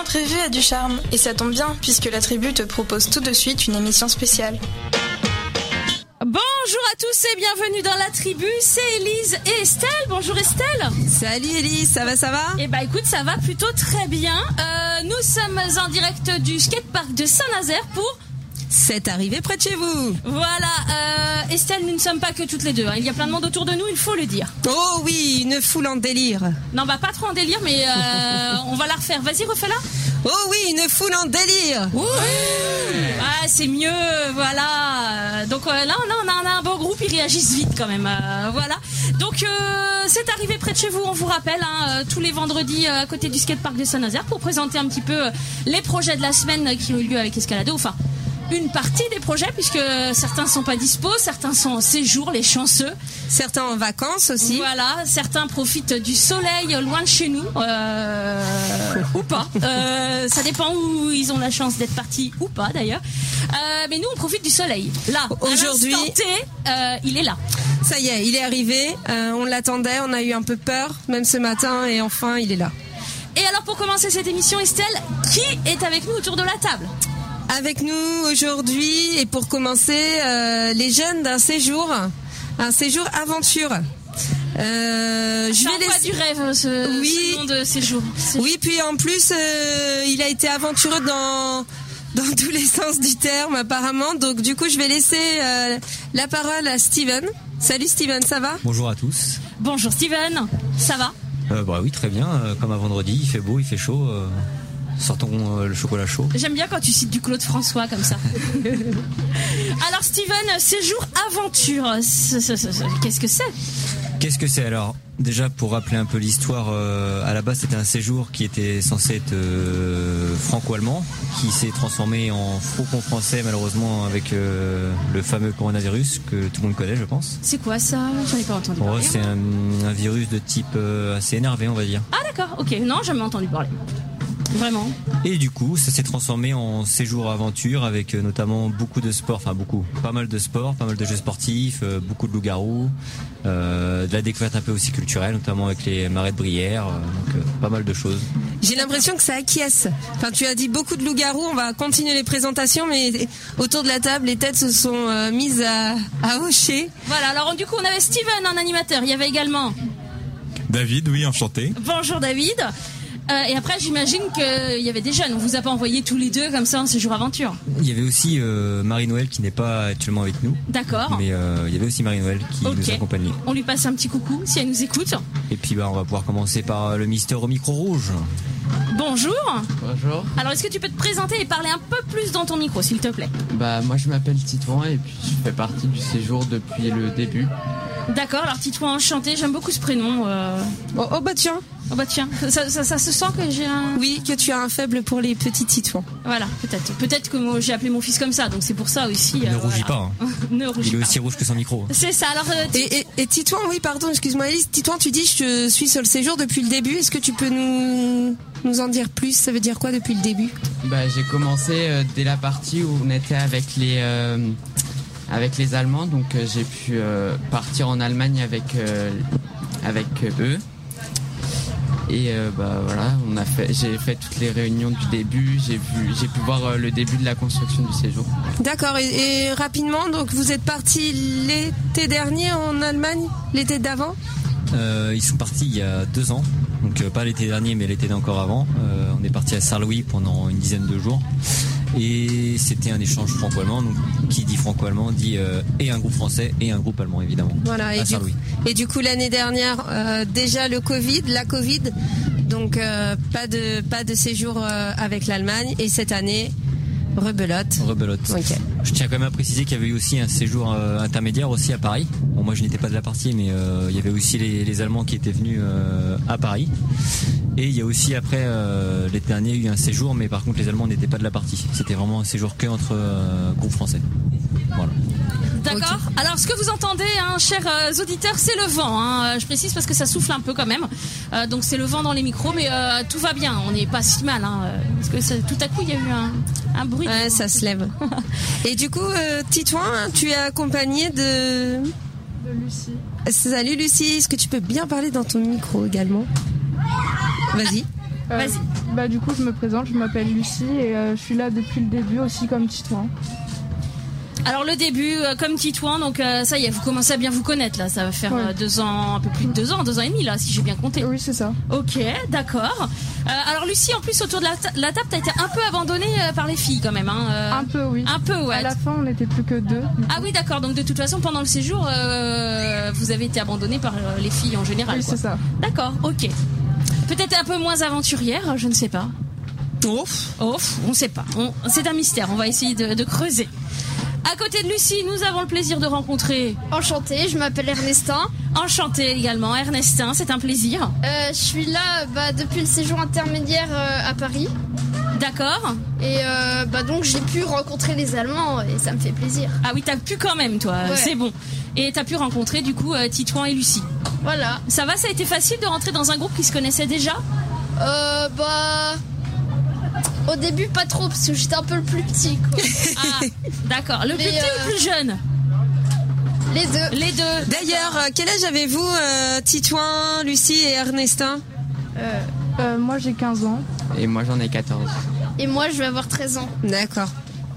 l'imprévu a du charme, et ça tombe bien, puisque la tribu te propose tout de suite une émission spéciale. Bonjour à tous et bienvenue dans la tribu, c'est Élise et Estelle. Bonjour Estelle. Salut Élise, ça va? Eh bah écoute, ça va plutôt très bien. Nous sommes en direct du skatepark de Saint-Nazaire pour... C'est arrivé près de chez vous. Voilà, Estelle, nous ne sommes pas que toutes les deux. Il y a plein de monde autour de nous, il faut le dire. Oh oui, une foule en délire. Non, bah pas trop en délire, mais on va la refaire. Vas-y, refais-la. Oh oui, une foule en délire. Oui. Ah, c'est mieux, voilà. Donc là, on a un beau groupe, ils réagissent vite quand même. Voilà. Donc, c'est arrivé près de chez vous, on vous rappelle, tous les vendredis à côté du skatepark de Saint-Nazaire pour présenter un petit peu les projets de la semaine qui ont eu lieu avec Escalado. Enfin, une partie des projets, puisque certains sont pas dispo, certains sont en séjour, les chanceux. Certains en vacances aussi. Voilà, certains profitent du soleil loin de chez nous, ou pas. Ça dépend où ils ont la chance d'être partis ou pas d'ailleurs. Mais nous, on profite du soleil. Là, aujourd'hui, à l'instant T, il est là. Ça y est, il est arrivé. On l'attendait, on a eu un peu peur, même ce matin, et enfin, il est là. Et alors, pour commencer cette émission, Estelle, qui est avec nous autour de la table ? Avec nous aujourd'hui, et pour commencer, les jeunes d'un séjour, un séjour aventure. Je vais laisser du rêve ce nom de séjour. Oui, puis en plus, il a été aventureux dans tous les sens du terme apparemment. Donc du coup, je vais laisser la parole à Steven. Salut Steven, ça va ? Bonjour à tous. Bonjour Steven, ça va ? Bah oui, très bien. Comme un vendredi, il fait beau, il fait chaud. Sortons le chocolat chaud. J'aime bien quand tu cites du Claude François comme ça. Alors Steven, séjour aventure, qu'est-ce que c'est ? Qu'est-ce que c'est alors ? Déjà pour rappeler un peu l'histoire, à la base c'était un séjour qui était censé être franco-allemand, qui s'est transformé en franco-français malheureusement avec le fameux coronavirus que tout le monde connaît je pense. C'est quoi ça ? J'en ai pas entendu parler. C'est un virus de type assez énervé on va dire. Ah d'accord, ok, non jamais entendu parler. Vraiment. Et du coup, ça s'est transformé en séjour aventure avec notamment beaucoup de sports, pas mal de sports, pas mal de jeux sportifs, beaucoup de loups-garous, de la découverte un peu aussi culturelle, notamment avec les marais de Brière, donc pas mal de choses. J'ai l'impression que ça acquiesce. Enfin, tu as dit beaucoup de loups-garous, on va continuer les présentations, mais autour de la table, les têtes se sont mises à hocher. Voilà, alors du coup, on avait Steven en animateur, il y avait également... David, oui, enchanté. Bonjour David. Et après, j'imagine qu'il y avait des jeunes. On vous a pas envoyé tous les deux comme ça en séjour aventure. Il y avait aussi Marie-Noël qui n'est pas actuellement avec nous. D'accord. Mais il y avait aussi Marie-Noël qui nous accompagnait. On lui passe un petit coucou si elle nous écoute. Et puis on va pouvoir commencer par le Mister au micro rouge. Bonjour. Bonjour. Alors, est-ce que tu peux te présenter et parler un peu plus dans ton micro, s'il te plaît ? Moi je m'appelle Titouan et puis je fais partie du séjour depuis le début. D'accord, alors Titouan, enchanté, j'aime beaucoup ce prénom. Oh bah tiens. Oh bah tiens, ça se sent que j'ai un... Oui, que tu as un faible pour les petits Titouans. Voilà, peut-être que moi, j'ai appelé mon fils comme ça, donc c'est pour ça aussi. Ne rougis pas. Hein. Ne rougis pas. Il est aussi rouge que son micro. C'est ça, alors... Et Titouan, oui, pardon, excuse-moi Élise, Titouan, tu dis je suis sur le séjour depuis le début, est-ce que tu peux nous en dire plus ? Ça veut dire quoi depuis le début ? J'ai commencé dès la partie où on était avec les Allemands, donc j'ai pu partir en Allemagne avec eux. Et voilà, j'ai fait toutes les réunions du début, j'ai pu voir le début de la construction du séjour. D'accord, et rapidement, donc vous êtes partis l'été dernier en Allemagne, l'été d'avant ? Ils sont partis il y a 2 ans, donc pas l'été dernier mais l'été d'encore avant. On est parti à Saint-Louis pendant une dizaine de jours. Et c'était un échange franco-allemand, donc qui dit franco-allemand dit et un groupe français et un groupe allemand évidemment. Voilà, et du coup l'année dernière déjà la Covid, donc pas de séjour avec l'Allemagne, et cette année rebelote. Okay. Je tiens quand même à préciser qu'il y avait eu aussi un séjour intermédiaire aussi à Paris. Bon, moi je n'étais pas de la partie, mais il y avait aussi les Allemands qui étaient venus à Paris. Et il y a aussi après l'été dernier eu un séjour, mais par contre les Allemands n'étaient pas de la partie. C'était vraiment un séjour que entre groupes français. Voilà. D'accord. Okay. Alors, ce que vous entendez, chers auditeurs, c'est le vent. Je précise parce que ça souffle un peu quand même. Donc, c'est le vent dans les micros, mais tout va bien. On n'est pas si mal. Parce que tout à coup, il y a eu un bruit. Ouais, ça se lève. Et du coup, Titouan, tu es accompagné de Lucie. Salut Lucie. Est-ce que tu peux bien parler dans ton micro également ? Vas-y. Vas-y. Du coup, je me présente, je m'appelle Lucie et je suis là depuis le début aussi comme Titouan. Alors le début, comme Titouan, donc ça y est, vous commencez à bien vous connaître là, ça va faire 2 ans, un peu plus de 2 ans, 2 ans et demi là, si j'ai bien compté. Oui, c'est ça. Ok, d'accord. Alors Lucie, en plus autour de la table, t'as été un peu abandonnée par les filles quand même. Un peu, oui. Un peu, ouais. À la fin, on n'était plus que 2. Ah oui, d'accord. Donc de toute façon, pendant le séjour, vous avez été abandonnée par les filles en général. Oui, quoi. c'est ça. D'accord, ok. Peut-être un peu moins aventurière, je ne sais pas. On sait pas. C'est un mystère. On va essayer de creuser. À côté de Lucie, nous avons le plaisir de rencontrer... Enchantée, je m'appelle Ernestin. Enchanté également, Ernestin, c'est un plaisir. Je suis là depuis le séjour intermédiaire à Paris. D'accord. Et donc j'ai pu rencontrer les Allemands et ça me fait plaisir. Ah oui, t'as pu quand même toi, c'est bon. Et t'as pu rencontrer du coup Titouan et Lucie. Voilà. Ça va, ça a été facile de rentrer dans un groupe qui se connaissait déjà ? Au début, pas trop, parce que j'étais un peu le plus petit, quoi. Ah, d'accord. Le plus petit ou le plus jeune ? Les deux. Les deux. D'ailleurs, quel âge avez-vous, Titouan, Lucie et Ernestin ? Moi, j'ai 15 ans. Et moi, j'en ai 14. Et moi, je vais avoir 13 ans. D'accord.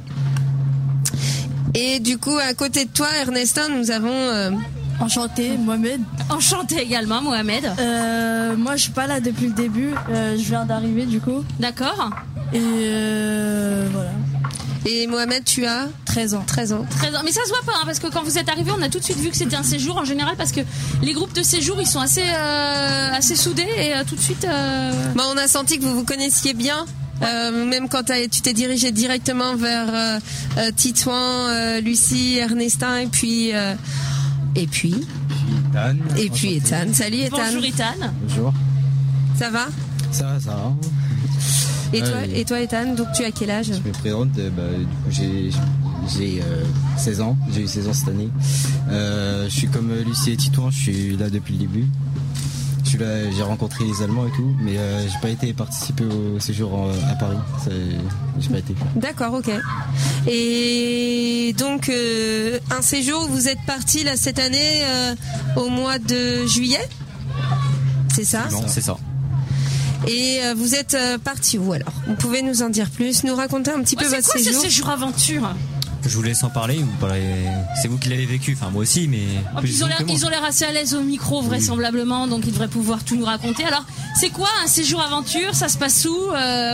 Et du coup, à côté de toi, Ernestin, nous avons... Enchanté, Mohamed. Enchanté également, Mohamed. Moi, je suis pas là depuis le début. Je viens d'arriver, du coup. D'accord. Et voilà. Et Mohamed, tu as 13 ans. 13 ans. 13 ans. Mais ça se voit pas, hein, parce que quand vous êtes arrivé, on a tout de suite vu que c'était un séjour en général, parce que les groupes de séjour, ils sont assez soudés et tout de suite. On a senti que vous vous connaissiez bien. Même quand tu t'es dirigé directement vers Titouan, Lucie, Ernestin et puis Ethan. Et puis Ethan. Salut Ethan. Bonjour Ethan. Bonjour. Ça va ? Ça va. Et toi Ethan, donc tu as quel âge ? Je me présente, du coup j'ai 16 ans, j'ai eu 16 ans cette année. Je suis comme Lucie et Titouan, je suis là depuis le début. Je suis là, j'ai rencontré les Allemands et tout, mais j'ai pas été participer au séjour à Paris. J'ai pas été. D'accord, ok. Et donc un séjour, vous êtes parti là cette année au mois de juillet, c'est ça ? Non, c'est ça. Et vous êtes parti où alors ? Vous pouvez nous en dire plus, nous raconter un petit peu votre séjour ? C'est quoi ce séjour aventure ? Je vous laisse en parler. C'est vous qui l'avez vécu. Enfin, moi aussi, mais. Ils ont l'air assez à l'aise au micro, vraisemblablement, donc ils devraient pouvoir tout nous raconter. Alors, c'est quoi un séjour aventure ? Ça se passe où ?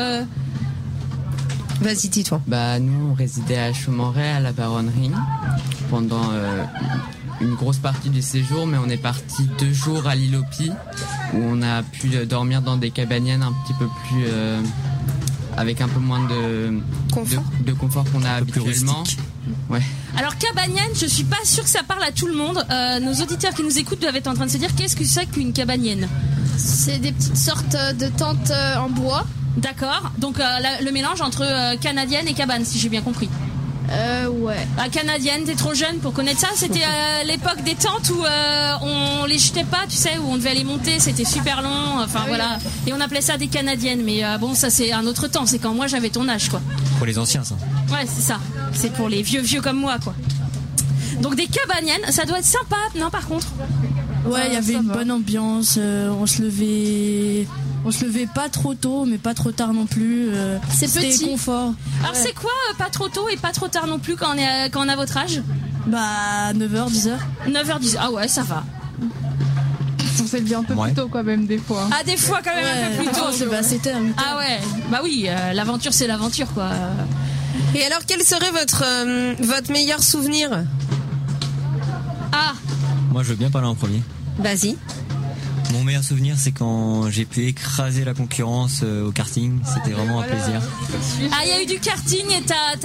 Vas-y, dis-toi. Nous, on résidait à Chaumoret, à la Baronnerie, pendant une grosse partie du séjour, mais on est parti 2 jours à l'île aux Pies, où on a pu dormir dans des cabaniennes un petit peu plus. Avec un peu moins de confort qu'on a habituellement. Ouais. Alors cabanienne, je suis pas sûre que ça parle à tout le monde. Nos auditeurs qui nous écoutent doivent être en train de se dire qu'est-ce que c'est qu'une cabanienne ? C'est des petites sortes de tentes en bois. D'accord. Donc le mélange entre canadienne et cabane, si j'ai bien compris. Ouais. Canadienne, t'es trop jeune pour connaître ça. C'était l'époque des tentes où on les jetait pas, tu sais, où on devait les monter. C'était super long. Enfin voilà. Et on appelait ça des canadiennes. Mais bon, ça c'est un autre temps. C'est quand moi j'avais ton âge, quoi. Pour les anciens, ça. Ouais, c'est ça. C'est pour les vieux comme moi, quoi. Donc des cabaniennes, ça doit être sympa, non, par contre ? Ouais, il y avait une bonne ambiance. On se levait pas trop tôt, mais pas trop tard non plus. C'était petit confort. Alors c'est quoi pas trop tôt et pas trop tard non plus quand on a votre âge ? 9h, 10h. 9h, 10h. Ah ouais, ça va. On s'est levé un peu plus tôt quand même des fois. Ah, des fois quand même un peu plus tôt. C'est 7h. Ah ouais. Bah oui, l'aventure c'est l'aventure, quoi. Et alors quel serait votre meilleur souvenir ? Ah. Moi je veux bien parler en premier. Vas-y. Mon meilleur souvenir, c'est quand j'ai pu écraser la concurrence au karting. C'était vraiment un plaisir. Ah, il y a eu du karting et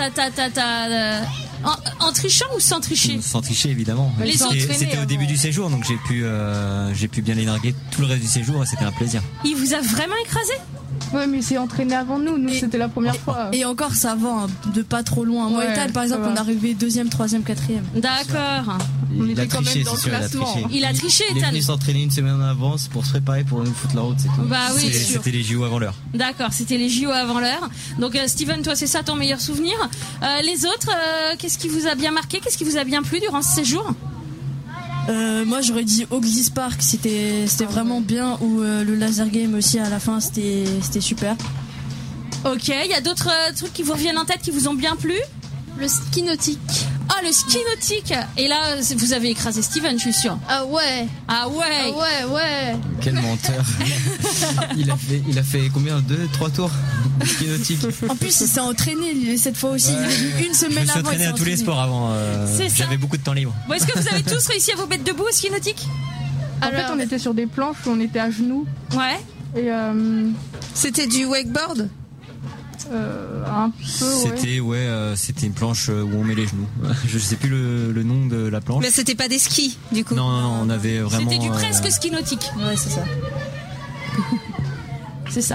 en trichant ou sans tricher ? Sans tricher, évidemment. C'était au début du séjour, donc j'ai pu bien les narguer tout le reste du séjour et c'était un plaisir. Il vous a vraiment écrasé ? Ouais, mais il s'est entraîné avant nous. Nous, c'était la première fois. Et encore, ça va de pas trop loin. Moi, Ethan, par exemple, on est arrivé 2e, 3e, 4e. D'accord. Il a triché, c'est sûr, il a triché, Ethan. Il est venu s'entraîner une semaine en avance pour se préparer pour nous foutre la route, c'est tout. Bah oui, c'était les JO avant l'heure. D'accord, c'était les JO avant l'heure. Donc Steven, toi, c'est ça ton meilleur souvenir. Les autres, qu'est-ce qui vous a bien marqué ? Qu'est-ce qui vous a bien plu durant ce séjour ? Moi j'aurais dit Oakley Park, c'était vraiment bien, ou le laser game aussi à la fin, c'était super. Ok, il y a d'autres trucs qui vous reviennent en tête qui vous ont bien plu? Le ski nautique. Ah, le ski nautique. Et là, vous avez écrasé Steven, je suis sûre. Ah ouais. Ah ouais. Ah ouais. Quel menteur. Il a fait combien? 2-3 tours de ski nautique. En plus, il s'est entraîné cette fois aussi. Une semaine avant. Je me suis entraîné à tous les sports avant. J'avais beaucoup de temps libre. Bon, est-ce que vous avez tous réussi à vous mettre debout au ski nautique? En fait, on était sur des planches où on était à genoux. Ouais. Et c'était du wakeboard? Un peu, c'était une planche où on met les genoux. Je sais plus le nom de la planche. Mais c'était pas des skis, du coup. Non, on avait vraiment. C'était du presque ski nautique. Ouais, c'est ça. C'est ça.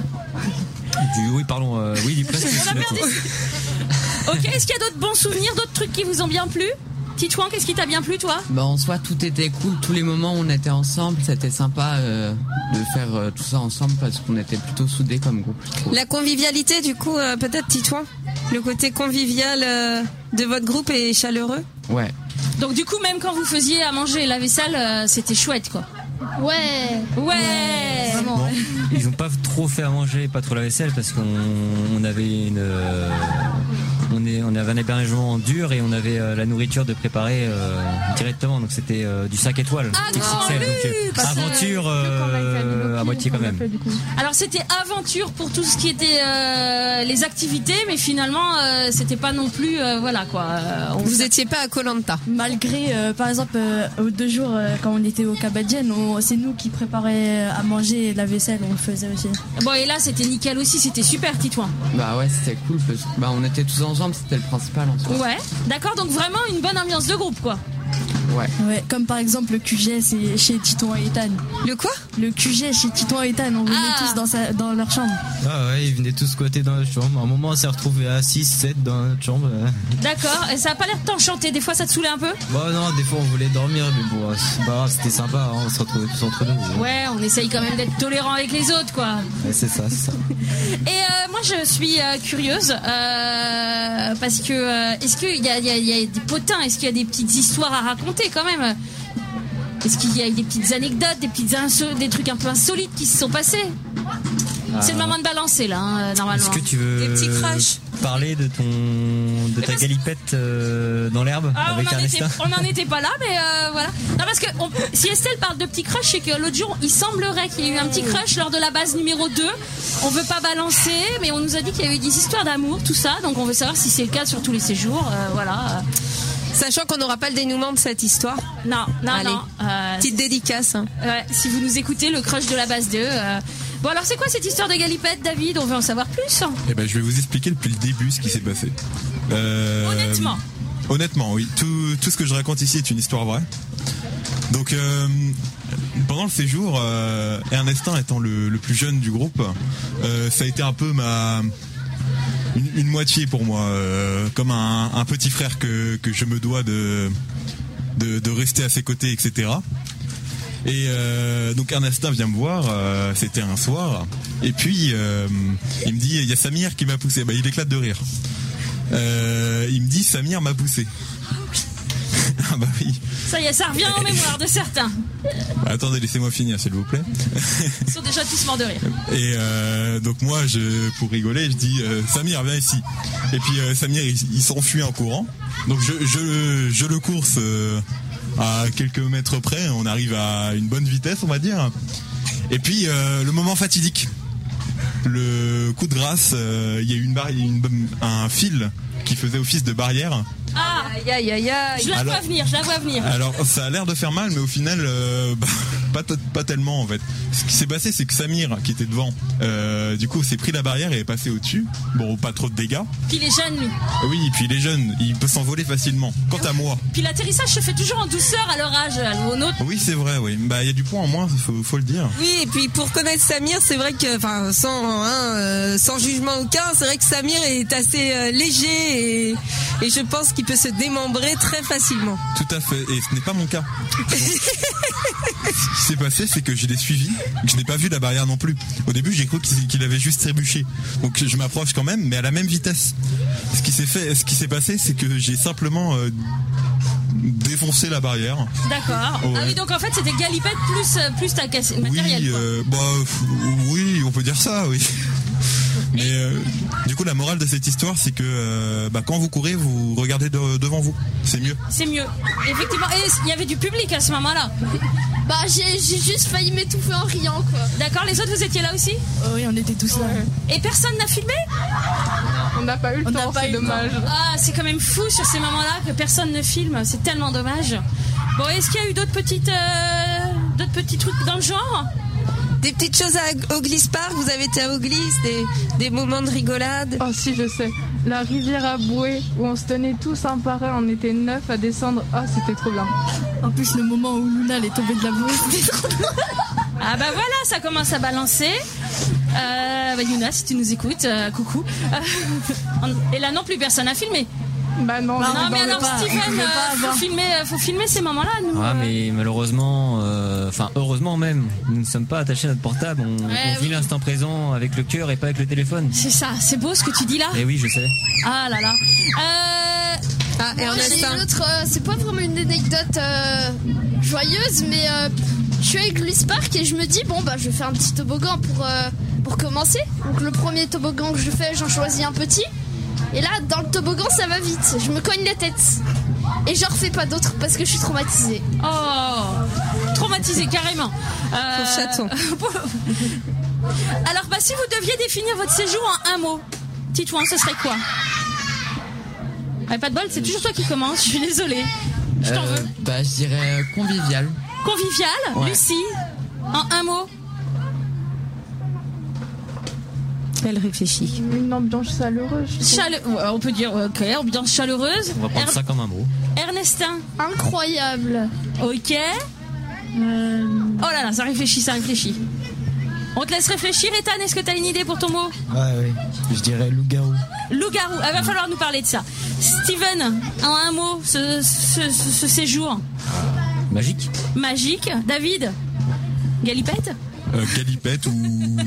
Du presque ski nautique. Ok, est-ce qu'il y a d'autres bons souvenirs, d'autres trucs qui vous ont bien plu? Titouan, qu'est-ce qui t'a bien plu, toi? En soi, tout était cool. Tous les moments où on était ensemble, c'était sympa de faire tout ça ensemble parce qu'on était plutôt soudés comme groupe. La convivialité, du coup, peut-être Titouan? Le côté convivial de votre groupe est chaleureux? Ouais. Donc du coup, même quand vous faisiez à manger la vaisselle, c'était chouette, quoi. Ouais. Vraiment. Bon, ils ont pas trop fait à manger, pas trop la vaisselle parce qu'on avait on avait un hébergement dur et on avait la nourriture de préparer directement, donc c'était du 5 étoiles. Donc aventure à moitié quand même. Alors c'était aventure pour tout ce qui était les activités, mais finalement c'était pas non plus voilà quoi. Vous étiez pas à Koh-Lanta? Malgré par exemple 2 jours quand on était au Cabadien, c'est nous qui préparions à manger, la vaisselle on le faisait aussi. Bon, et là c'était nickel aussi, c'était super Titouan. Bah ouais, c'était cool parce que on était tous ensemble, c'était le principal en soi. Ouais, d'accord, donc vraiment une bonne ambiance de groupe quoi. Ouais, comme par exemple le QG c'est chez Titouan et Ethan. Le quoi? Le QG chez Titouan et Ethan, on venait tous dans leur chambre. Ah ouais, ils venaient tous squatter dans notre chambre. À un moment, on s'est retrouvés à 6-7 dans notre chambre. D'accord, et ça a pas l'air de t'enchanter, des fois ça te saoulait un peu? Bah non, des fois on voulait dormir, mais bon, c'est pas grave, c'était sympa, on se retrouvait tous entre nous. Ouais, on essaye quand même d'être tolérant avec les autres quoi. Ouais, c'est ça. Et moi je suis curieuse parce que est-ce qu'il y a des potins, est-ce qu'il y a des petites histoires à raconter quand même? Est-ce qu'il y a des petites anecdotes, des trucs un peu insolites qui se sont passés? C'est le moment de balancer là, normalement. Est-ce que tu veux parler de ta galipette dans l'herbe avec Ernestin? On n'en était pas là, mais voilà. Non, parce que si Estelle parle de petit crush, c'est que l'autre jour, il semblerait qu'il y ait eu un petit crush lors de la base numéro 2. On veut pas balancer, mais on nous a dit qu'il y a eu des histoires d'amour, tout ça. Donc on veut savoir si c'est le cas sur tous les séjours. Voilà. Sachant qu'on n'aura pas le dénouement de cette histoire. Non. Petite dédicace. Hein. Ouais, si vous nous écoutez, le crush de la base 2. Bon, alors c'est quoi cette histoire de galipette, David? On veut en savoir plus. Eh ben, je vais vous expliquer depuis le début ce qui s'est passé. Honnêtement, oui. Tout ce que je raconte ici est une histoire vraie. Donc, pendant le séjour, Ernestin étant le plus jeune du groupe, ça a été un peu une moitié pour moi, comme un petit frère que je me dois de rester à ses côtés, etc. Et donc Ernestin vient me voir, c'était un soir, et puis il me dit, il y a Samir qui m'a poussé. Bah, il éclate de rire. Il me dit, Samir m'a poussé. Ah bah oui. Ça y est, ça revient en mémoire de certains. Bah, attendez, laissez-moi finir s'il vous plaît. Ils sont déjà tous morts de rire. Et donc moi, pour rigoler, je dis, Samir, viens ici. Et puis Samir, il s'enfuit en courant. Donc je le course à quelques mètres près. On arrive à une bonne vitesse, on va dire. Et puis le moment fatidique. Le coup de grâce, il y a eu un fil qui faisait office de barrière. Ah, je la vois venir. Alors, ça a l'air de faire mal, mais au final, pas tellement en fait. Ce qui s'est passé, c'est que Samir, qui était devant, du coup, s'est pris la barrière et est passé au-dessus. Bon, pas trop de dégâts. Puis il est jeune, lui. Oui, puis il est jeune, il peut s'envoler facilement. Quant à moi. Puis l'atterrissage se fait toujours en douceur à leur âge, au nôtre. Oui, c'est vrai, oui. Bah, il y a du poids en moins, faut le dire. Oui, et puis pour connaître Samir, c'est vrai que, enfin, sans jugement aucun, c'est vrai que Samir est assez léger et je pense qu'il peut se démembrer très facilement. Tout à fait, et ce n'est pas mon cas. Donc, ce qui s'est passé, c'est que je l'ai suivi, je n'ai pas vu la barrière non plus. Au début, j'ai cru qu'il avait juste trébuché. Donc je m'approche quand même, mais à la même vitesse. Ce qui s'est passé, c'est que j'ai simplement défoncer la barrière. D'accord. Ouais. Ah oui, donc en fait c'était galipette plus ta casse matériel. Oui, on peut dire ça, oui. Mais du coup, la morale de cette histoire, c'est que quand vous courez, vous regardez devant vous. C'est mieux. C'est mieux. Effectivement. Et il y avait du public à ce moment-là. J'ai juste failli m'étouffer en riant, quoi. D'accord, les autres, vous étiez là aussi ? Oui, on était tous là. Et personne n'a filmé ? On n'a pas eu le temps, c'est dommage. Ah, c'est quand même fou sur ces moments-là que personne ne filme. C'est tellement dommage. Bon, est-ce qu'il y a eu d'autres petits trucs dans le genre ? Des petites choses à Oglis Park, vous avez été à Oglis, des moments de rigolade. Oh si, je sais. La rivière à Boué, où on se tenait tous un par un, on était 9 à descendre. Ah, c'était trop bien. En plus, le moment où Luna elle est tombée de la bouée, c'était trop bien. Ah bah voilà, ça commence à balancer. Yuna, si tu nous écoutes, coucou. Et là non plus, personne n'a filmé. Bah non, mais alors Steven, faut filmer ces moments-là, nous. Ah mais malheureusement, heureusement même, nous ne sommes pas attachés à notre portable, on vit l'instant présent avec le cœur et pas avec le téléphone. C'est ça, c'est beau ce que tu dis là. Eh oui, je sais. Ah là là. J'ai une autre, c'est pas vraiment une anecdote joyeuse, mais je suis avec Oglis Park et je me dis je vais faire un petit toboggan pour commencer. Donc le premier toboggan que je fais, j'en choisis un petit. Et là, dans le toboggan, ça va vite. Je me cogne la tête. Et j'en refais pas d'autres parce que je suis traumatisée. Oh, traumatisée carrément. Pauvre chaton. Alors, si vous deviez définir votre séjour en un mot, Titouan, ce serait quoi ? Pas de bol, c'est toujours toi qui commence. Je suis désolée. Je t'en veux. Je dirais convivial. Convivial, ouais. Lucie, en un mot. Elle réfléchit. Une ambiance chaleureuse. On peut dire, ok, ambiance chaleureuse. On va prendre ça comme un mot. Ernestin. Incroyable. Ok. Oh là là, ça réfléchit. On te laisse réfléchir, Ethan, est-ce que tu as une idée pour ton mot ? Oui, je dirais loup-garou. Loup-garou, il va falloir nous parler de ça. Steven, en un mot, ce séjour. Magique. Magique. David, galipette ? Galipette ou...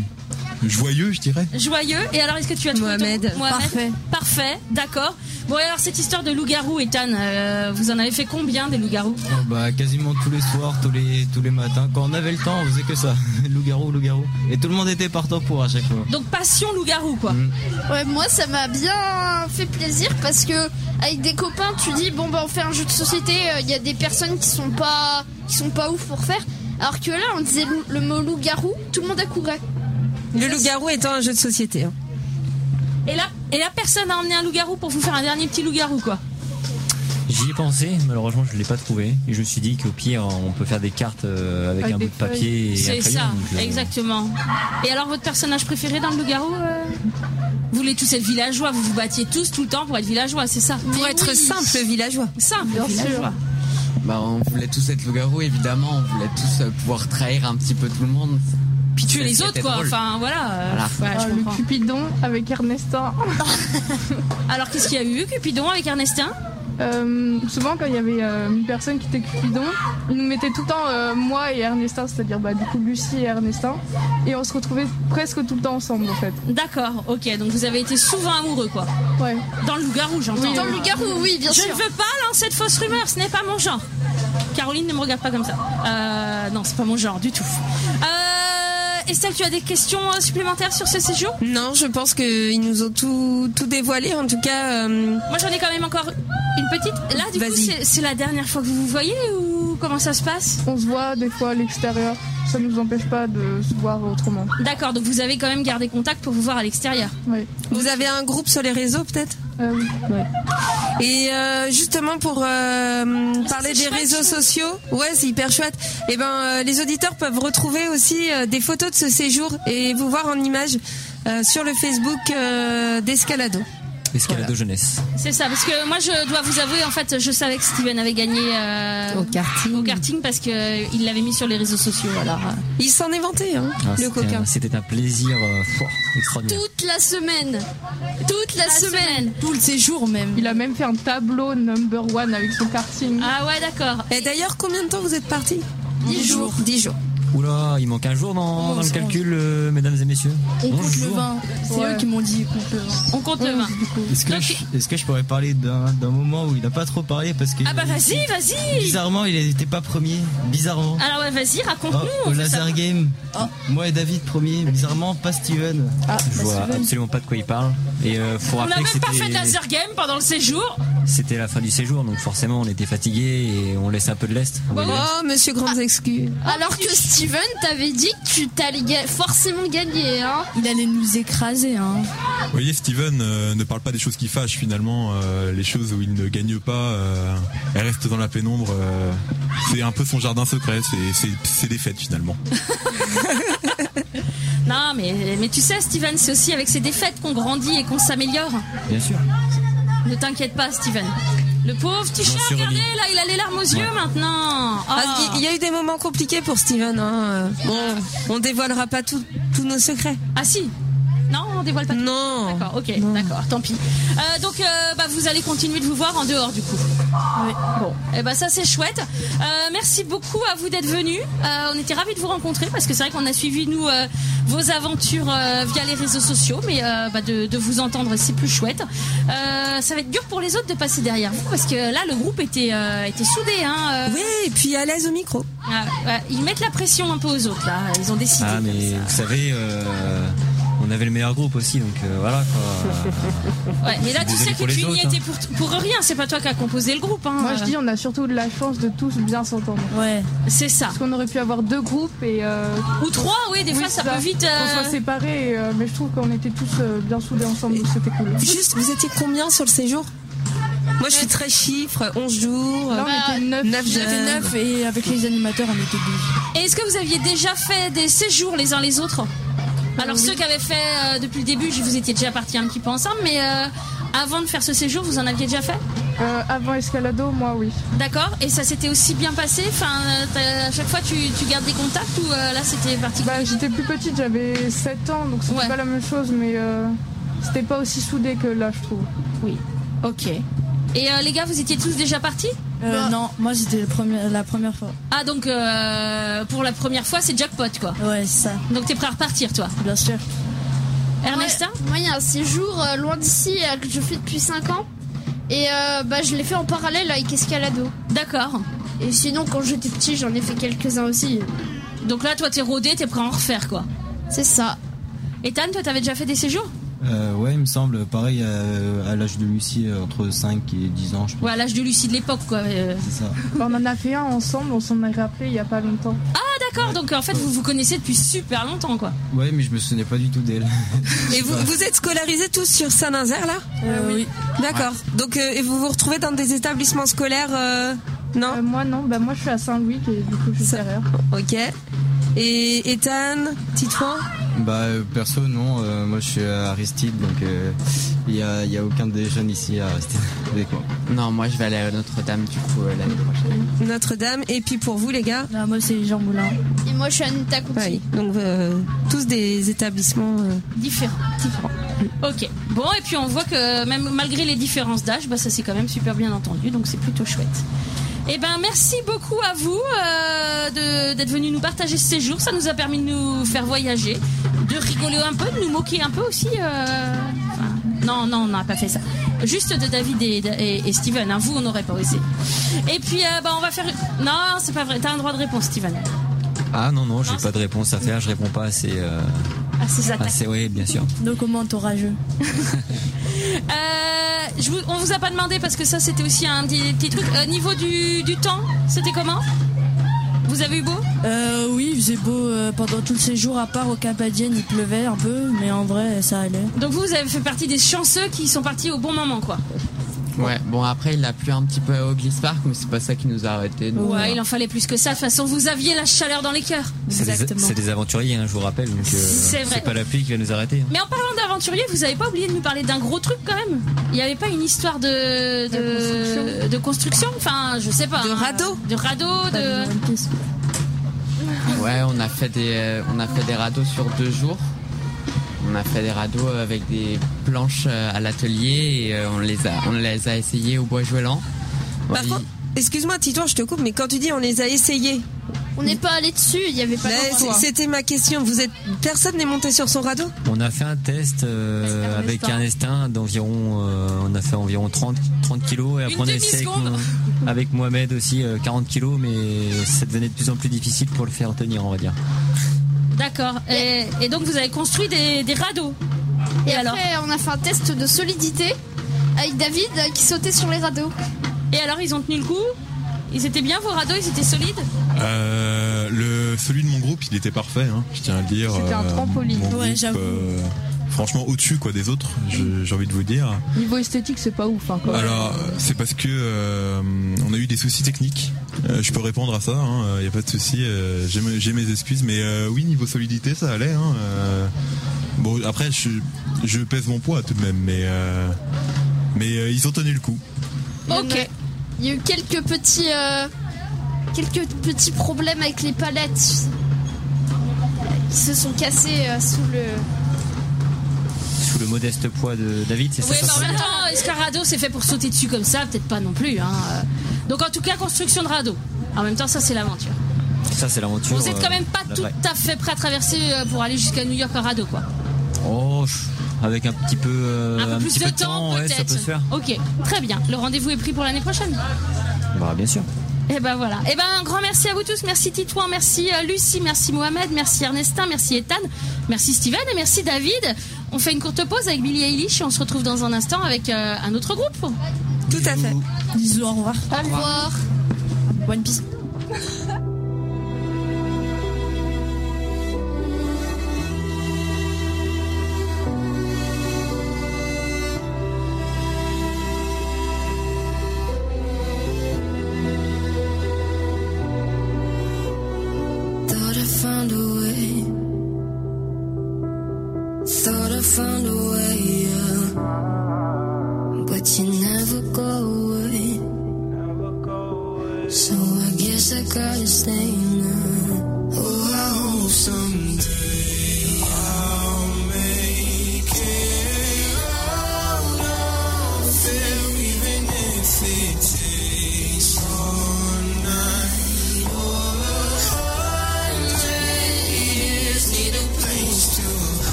joyeux, je dirais. Joyeux. Et alors, est-ce que tu as trouvé Mohamed. Parfait, d'accord. Bon, et alors, cette histoire de loup-garou, Ethan, vous en avez fait combien des loups-garous ? Quasiment tous les soirs, tous les matins. Quand on avait le temps, on faisait que ça. Loup-garou. Et tout le monde était partant pour à chaque fois. Donc, passion loup-garou, quoi. Ouais, moi, ça m'a bien fait plaisir parce que, avec des copains, tu dis, on fait un jeu de société, il y a des personnes qui sont pas ouf pour faire. Alors que là, on disait le mot loup-garou, tout le monde accourait. Le loup-garou étant un jeu de société. Hein. Et là, personne n'a emmené un loup-garou pour vous faire un dernier petit loup-garou, quoi. J'y ai pensé, malheureusement je ne l'ai pas trouvé. Et je me suis dit qu'au pire, on peut faire des cartes avec un bout de papier et un crayon. C'est ça, exactement. Et alors, votre personnage préféré dans le loup-garou Vous voulez tous être villageois, vous vous battiez tous tout le temps pour être villageois, c'est ça ? Pour être simple villageois. Simple villageois. On voulait tous être loup-garou, évidemment. On voulait tous pouvoir trahir un petit peu tout le monde. Puis tuer les autres, quoi. Drôle. Enfin, voilà. Je le Cupidon avec Ernestin. Alors, qu'est-ce qu'il y a eu, Cupidon avec Ernestin ? Souvent, quand il y avait une personne qui était Cupidon, ils nous mettaient tout le temps moi et Ernestin, c'est-à-dire du coup Lucie et Ernestin, et on se retrouvait presque tout le temps ensemble en fait. D'accord, ok, donc vous avez été souvent amoureux, quoi. Ouais. Dans le loup-garou, j'entends. Oui, dans le loup-garou, oui, bien sûr. Je ne veux pas lancer de fausses rumeurs, ce n'est pas mon genre. Caroline ne me regarde pas comme ça. Non, c'est pas mon genre du tout. Estelle, tu as des questions supplémentaires sur ce séjour ? Non, je pense qu'ils nous ont tout dévoilé, en tout cas. Moi, j'en ai quand même encore une petite. Là, du coup, c'est la dernière fois que vous vous voyez ou comment ça se passe ? On se voit des fois à l'extérieur. Ça ne nous empêche pas de se voir autrement. D'accord, donc vous avez quand même gardé contact pour vous voir à l'extérieur. Oui. Vous avez un groupe sur les réseaux, peut-être ? Oui. Ouais. Et justement pour parler des réseaux sociaux, ouais, c'est hyper chouette. Et les auditeurs peuvent retrouver aussi des photos de ce séjour et vous voir en images sur le Facebook d'Escalado. Escalado Jeunesse. C'est ça, parce que moi je dois vous avouer, en fait, je savais que Steven avait gagné au karting parce qu'il l'avait mis sur les réseaux sociaux. Alors, il s'en est vanté, le coquin. C'était un plaisir extraordinaire. Toute la semaine. Tout le séjour même. Il a même fait un tableau number 1 avec son karting. Ah ouais, d'accord. Et d'ailleurs, combien de temps vous êtes partis ? 10 jours. 10 jours. Oula, il manque un jour dans le calcul, mesdames et messieurs. On 11 compte le jours. 20. C'est eux qui m'ont dit compte le 20. On compte le 20. Est-ce que je pourrais parler d'un moment où il n'a pas trop parlé parce que Ah bah vas-y. bizarrement il n'était pas premier, bizarrement. Alors ouais, vas-y, raconte-nous. Au laser game, moi et David premier, bizarrement pas Steven. Je vois absolument pas de quoi il parle. Et faut On n'a rappeler même que pas fait de c'était laser game pendant le séjour. c'était la fin du séjour, donc forcément on était fatigués et on laissait un peu de lest. on va dire. Oh, monsieur Grandes excuses. Alors que Steven t'avait dit que tu t'allais forcément gagner, hein. Il allait nous écraser, hein. Vous voyez, Steven ne parle pas des choses qui fâchent finalement, les choses où il ne gagne pas, elles restent dans la pénombre. C'est un peu son jardin secret, c'est des fêtes finalement. Non, mais tu sais, Steven, c'est aussi avec ses défaites qu'on grandit et qu'on s'améliore. Bien sûr. Ne t'inquiète pas, Steven. Le pauvre petit J'en chat, suis regardez, remis. là, il a les larmes aux yeux maintenant. Ah, il y a eu des moments compliqués pour Steven. Hein. Bon, on dévoilera pas tous nos secrets. Ah si. Non, on dévoile pas tout. Non. D'accord, ok, d'accord, tant pis. Donc, vous allez continuer de vous voir en dehors du coup. Oui. Bon, et ça c'est chouette. Merci beaucoup à vous d'être venus. On était ravis de vous rencontrer parce que c'est vrai qu'on a suivi nous vos aventures via les réseaux sociaux, mais de vous entendre c'est plus chouette. Ça va être dur pour les autres de passer derrière vous parce que là le groupe était soudé. Hein, Oui, et puis à l'aise au micro. Ils mettent la pression un peu aux autres là. Ils ont décidé. Ah mais vous savez, on avait le meilleur groupe aussi, donc voilà quoi. Ouais, mais là tu sais que tu n'y étais pour rien. C'est pas toi qui as composé le groupe. Hein. Moi je dis on a surtout de la chance de tous bien s'entendre. Ouais, c'est ça. Parce qu'on aurait pu avoir 2 groupes et ou 3, oui, des fois ça peut vite. On soit séparés, mais je trouve qu'on était tous bien soudés ensemble, donc c'était cool. Juste, vous étiez combien sur le séjour? Moi, je suis très chiffre, 11 jours. Là, on était 9 9 j'étais jeunes. 9 et avec les animateurs, on était 12. Et est-ce que vous aviez déjà fait des séjours les uns les autres? Alors ceux qui avaient fait depuis le début, vous étiez déjà partis un petit peu ensemble, mais avant de faire ce séjour, vous en aviez déjà fait? Avant Escalado, moi oui. D'accord, et ça s'était aussi bien passé? Enfin, à chaque fois tu gardes des contacts ou là c'était particulier? J'étais plus petite, j'avais 7 ans, donc c'était pas la même chose, mais c'était pas aussi soudé que là, je trouve. Oui, ok. Et les gars, vous étiez tous déjà partis? Non, moi c'était la première fois. Ah donc pour la première fois c'est jackpot quoi. Ouais, c'est ça. Donc t'es prêt à repartir toi? Bien sûr. Ernestin? Moi il y a un séjour loin d'ici que je fais depuis 5 ans et je l'ai fait en parallèle avec Escalado. D'accord. Et sinon quand j'étais petit j'en ai fait quelques-uns aussi. Donc là toi t'es rodé, t'es prêt à en refaire quoi. C'est ça. Ethan, toi t'avais déjà fait des séjours? Ouais, il me semble, pareil à l'âge de Lucie, entre 5 et 10 ans, je pense. Ouais, à l'âge de Lucie de l'époque, quoi. C'est ça. On en a fait un ensemble, on s'en est rappelé il y a pas longtemps. Ah, d'accord, donc en fait, vous vous connaissez depuis super longtemps, quoi. Ouais, mais je me souvenais pas du tout d'elle. Et vous êtes scolarisés tous sur Saint-Nazaire, là? Oui. D'accord. Donc, et vous vous retrouvez dans des établissements scolaires, non? Moi, non. Moi, je suis à Saint-Louis, et du coup, je sais rien. Ok. Et Ethan, Titouan? Perso, non. Moi, je suis à Aristide, donc il y a aucun des jeunes ici à Aristide avec moi. Non, moi, je vais aller à Notre-Dame, du coup, l'année prochaine. Notre-Dame. Et puis pour vous, les gars? Moi, c'est Jean Moulin. Et moi, je suis à Anita Couty. Oui. Donc, tous des établissements différents. Ok. Bon, et puis on voit que même malgré les différences d'âge, ça s'est quand même super bien entendu, donc c'est plutôt chouette. Eh ben, merci beaucoup à vous d'être venus nous partager ce séjour. Ça nous a permis de nous faire voyager, de rigoler un peu, de nous moquer un peu aussi. Non, on n'a pas fait ça. Juste de David et Steven. Hein. Vous, on n'aurait pas osé. Et puis, on va faire... Non, c'est pas vrai. T'as un droit de réponse, Steven. Ah non, j'ai pas de réponse à faire. Je réponds pas assez... assez oui, bien sûr. Donc comment t'auras rageux? On vous a pas demandé parce que ça c'était aussi un petit truc. Niveau du temps, c'était comment? Vous avez eu beau? Oui, il faisait beau pendant tout le séjour, à part au Cap-Adienne, il pleuvait un peu, mais en vrai ça allait. Donc vous avez fait partie des chanceux qui sont partis au bon moment, quoi. Ouais, bon après il a plu un petit peu au Gliss Park, mais c'est pas ça qui nous a arrêtés. Ouais, il en fallait plus que ça. De toute façon, vous aviez la chaleur dans les cœurs. C'est des aventuriers, hein, je vous rappelle. Donc c'est vrai. C'est pas la pluie qui va nous arrêter. Hein. Mais en parlant d'aventuriers, vous avez pas oublié de nous parler d'un gros truc quand même. Il y avait pas une histoire de construction. Enfin, je sais pas. De radeau. De radeau. Ouais, on a fait des radeaux sur 2 jours. On a fait des radeaux avec des planches à l'atelier et on les a essayés au Bois Jouelant. Par contre, excuse-moi Titouan, je te coupe, mais quand tu dis on les a essayés, On n'est pas allé dessus, il n'y avait pas d'endroit. C'était ma question. Personne n'est monté sur son radeau? On a fait un test avec un Ernestin d'environ, on a fait environ 30 kilos et après on a essayé avec Mohamed aussi 40 kilos, mais ça devenait de plus en plus difficile pour le faire tenir, on va dire. D'accord. Et donc vous avez construit des radeaux. Et après on a fait un test de solidité avec David qui sautait sur les radeaux. Et alors ils ont tenu le coup? Ils étaient bien vos radeaux? Ils étaient solides? Celui de mon groupe, il était parfait, hein, je tiens à le dire. C'était un trampoline. Ouais, j'avoue. Franchement au-dessus des autres, j'ai envie de vous dire. Niveau esthétique, c'est pas ouf. Alors c'est parce que on a eu des soucis techniques. Je peux répondre à ça, y a pas de souci. J'ai mes excuses, mais oui, niveau solidité, ça allait. Bon, après je pèse mon poids tout de même, mais ils ont tenu le coup. Ok. Il y a eu quelques petits problèmes avec les palettes qui se sont cassées sous le modeste poids de David, c'est ça? Oui, mais en même temps, escarado, c'est fait pour sauter dessus comme ça, peut-être pas non plus. Donc en tout cas, construction de radeau. En même temps, ça c'est l'aventure. Ça c'est l'aventure. Vous êtes quand même pas tout à fait prêt à traverser pour aller jusqu'à New York en radeau, quoi. Oh, avec un petit peu, un peu plus de temps, peut-être. Ouais, ça peut se faire. Ok, très bien. Le rendez-vous est pris pour l'année prochaine. Bah, bien sûr. Et ben voilà. Et ben un grand merci à vous tous. Merci Titouan, merci Lucie, merci Mohamed, merci Ernestin, merci Ethan, merci Steven et merci David. On fait une courte pause avec Billie Eilish et on se retrouve dans un instant avec un autre groupe. Tout à fait. Bisous, au revoir. Au revoir. One Piece.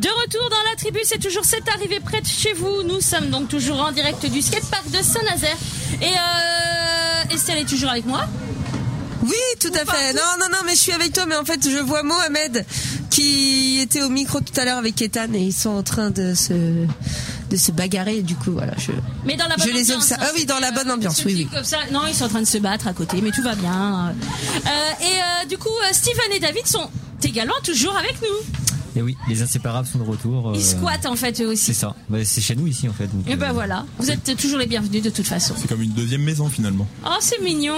De retour dans la tribu, c'est toujours cette arrivée près de chez vous. Nous sommes donc toujours en direct du skatepark de Saint-Nazaire. Et Estelle est toujours avec moi. Oui, tout à fait. Non, mais je suis avec toi, mais en fait, je vois Mohamed qui était au micro tout à l'heure avec Ethan et ils sont en train de se bagarrer. Du coup, voilà, mais dans la bonne ambiance. Observe. Ah oui, dans la bonne ambiance, oui. Comme ça. Non, ils sont en train de se battre à côté, mais tout va bien. Du coup, Steven et David sont également toujours avec nous. Et oui, les inséparables sont de retour. Ils squattent en fait eux aussi. C'est ça. Bah, c'est chez nous ici en fait. Donc, et ben voilà, vous êtes toujours les bienvenus de toute façon. C'est comme une deuxième maison finalement. Oh, c'est mignon.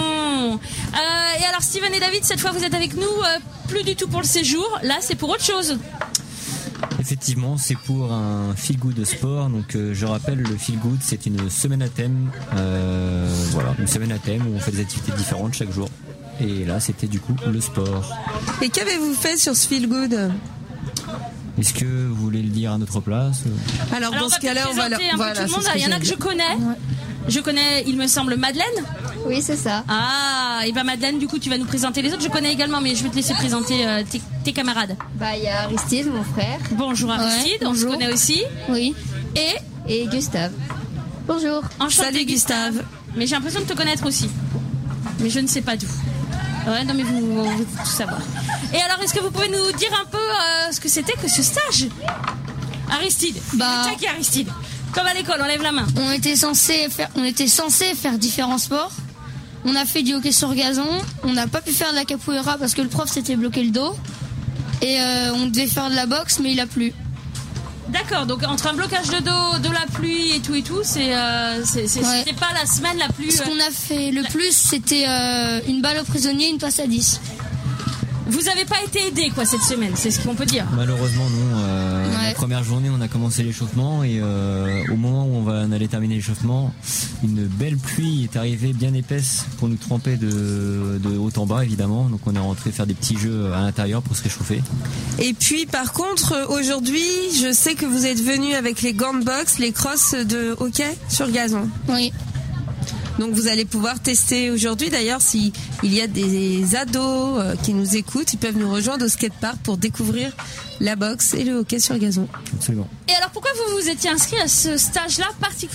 Et alors Steven et David, cette fois vous êtes avec nous, plus du tout pour le séjour. Là, c'est pour autre chose. Effectivement, c'est pour un feel good sport. Donc, je rappelle, le feel good, c'est une semaine à thème. Voilà, une semaine à thème où on fait des activités différentes chaque jour. Et là, c'était du coup le sport. Et qu'avez-vous fait sur ce feel good ? Est-ce que vous voulez le dire à notre place ? Alors dans ce cas-là, on va tout le monde. Il y en a que je connais. Ouais. Je connais, il me semble, Madeleine. Oui, c'est ça. Ah, et ben Madeleine, du coup, tu vas nous présenter les autres. Je connais également, mais je vais te laisser présenter tes camarades. Bah, il y a Aristide, mon frère. Bonjour Aristide, on se connaît aussi. Oui. Et Gustave. Bonjour. Enchanté. Salut Gustave. Mais j'ai l'impression de te connaître aussi. Mais je ne sais pas d'où. Ouais, non mais vous tout savoir. Et alors, est-ce que vous pouvez nous dire un peu ce que c'était que ce stage ? Aristide. Check Aristide. Comme à l'école, on lève la main. On était censé faire différents sports. On a fait du hockey sur gazon. On n'a pas pu faire de la capoeira parce que le prof s'était bloqué le dos. Et on devait faire de la boxe, mais il a plu. D'accord, donc entre un blocage de dos, de la pluie et tout, c'était pas la semaine la plus... Ce qu'on a fait le plus, c'était une balle au prisonnier, une passe à 10. Vous avez pas été aidé quoi cette semaine, c'est ce qu'on peut dire. Malheureusement non. La première journée on a commencé l'échauffement et au moment où on allait terminer l'échauffement, une belle pluie est arrivée bien épaisse pour nous tremper de haut en bas évidemment. Donc on est rentré faire des petits jeux à l'intérieur pour se réchauffer. Et puis par contre aujourd'hui je sais que vous êtes venus avec les gants de boxe, les crosses de hockey sur gazon. Oui. Donc vous allez pouvoir tester aujourd'hui. D'ailleurs, s'il y a des ados qui nous écoutent, ils peuvent nous rejoindre au skatepark pour découvrir la boxe et le hockey sur gazon. Absolument. Et alors pourquoi vous vous étiez inscrit à ce stage-là particulièrement ?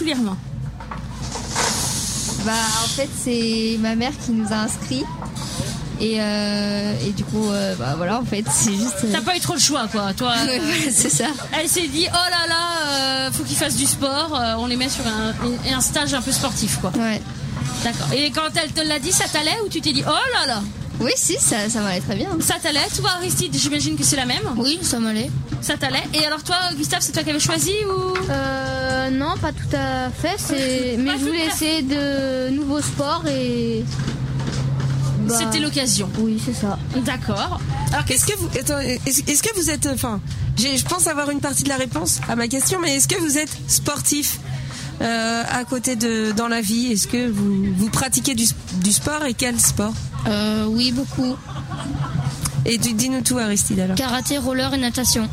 Bah en fait c'est ma mère qui nous a inscrits. Et du coup, voilà, en fait, c'est juste. T'as pas eu trop le choix, quoi, toi. C'est ça. Elle s'est dit, oh là là, faut qu'ils fassent du sport. On les met sur un stage un peu sportif, quoi. Ouais. D'accord. Et quand elle te l'a dit, ça t'allait ou tu t'es dit, oh là là ? Oui, si, ça m'allait très bien. Ça t'allait ? Toi, Aristide, j'imagine que c'est la même ? Oui, ça m'allait. Ça t'allait ? Et alors toi, Gustave, c'est toi qui avais choisi ou ? Non, pas tout à fait. Mais je voulais essayer de nouveaux sports et. C'était l'occasion. Oui, c'est ça. D'accord. Alors est-ce que vous êtes, je pense avoir une partie de la réponse à ma question, mais est-ce que vous êtes sportif à côté dans la vie ? Est-ce que vous pratiquez du sport et quel sport ? Oui, beaucoup. Et dis-nous tout, Aristide, alors. Karaté, roller et natation.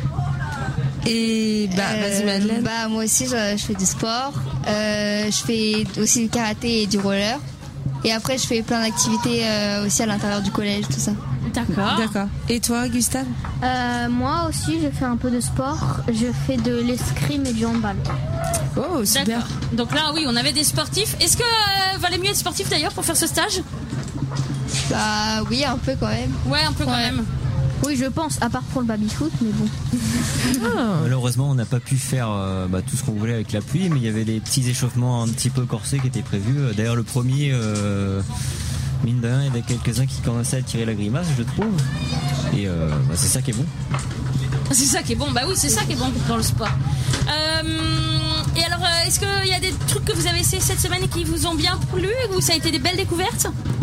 Et vas-y Madeleine. Moi aussi je fais du sport. Je fais aussi du karaté et du roller. Et après, je fais plein d'activités aussi à l'intérieur du collège, tout ça. D'accord. Et toi, Gustave ? Moi aussi, je fais un peu de sport. Je fais de l'escrime et du handball. Oh, super. D'accord. Donc là, oui, on avait des sportifs. Est-ce que valait mieux être sportif d'ailleurs pour faire ce stage ? Bah oui, un peu quand même. Ouais, un peu quand même. Oui, je pense, à part pour le baby-foot, mais bon. Malheureusement, on n'a pas pu faire tout ce qu'on voulait avec la pluie, mais il y avait des petits échauffements un petit peu corsés qui étaient prévus. D'ailleurs, le premier, mine de rien, il y avait quelques-uns qui commençaient à tirer la grimace, je trouve. Et c'est ça qui est bon. C'est ça qui est bon, bah oui, c'est ça qui est bon dans le sport. Et alors, est-ce qu'il y a des trucs que vous avez essayé cette semaine et qui vous ont bien plu, ou ça a été des belles découvertes ?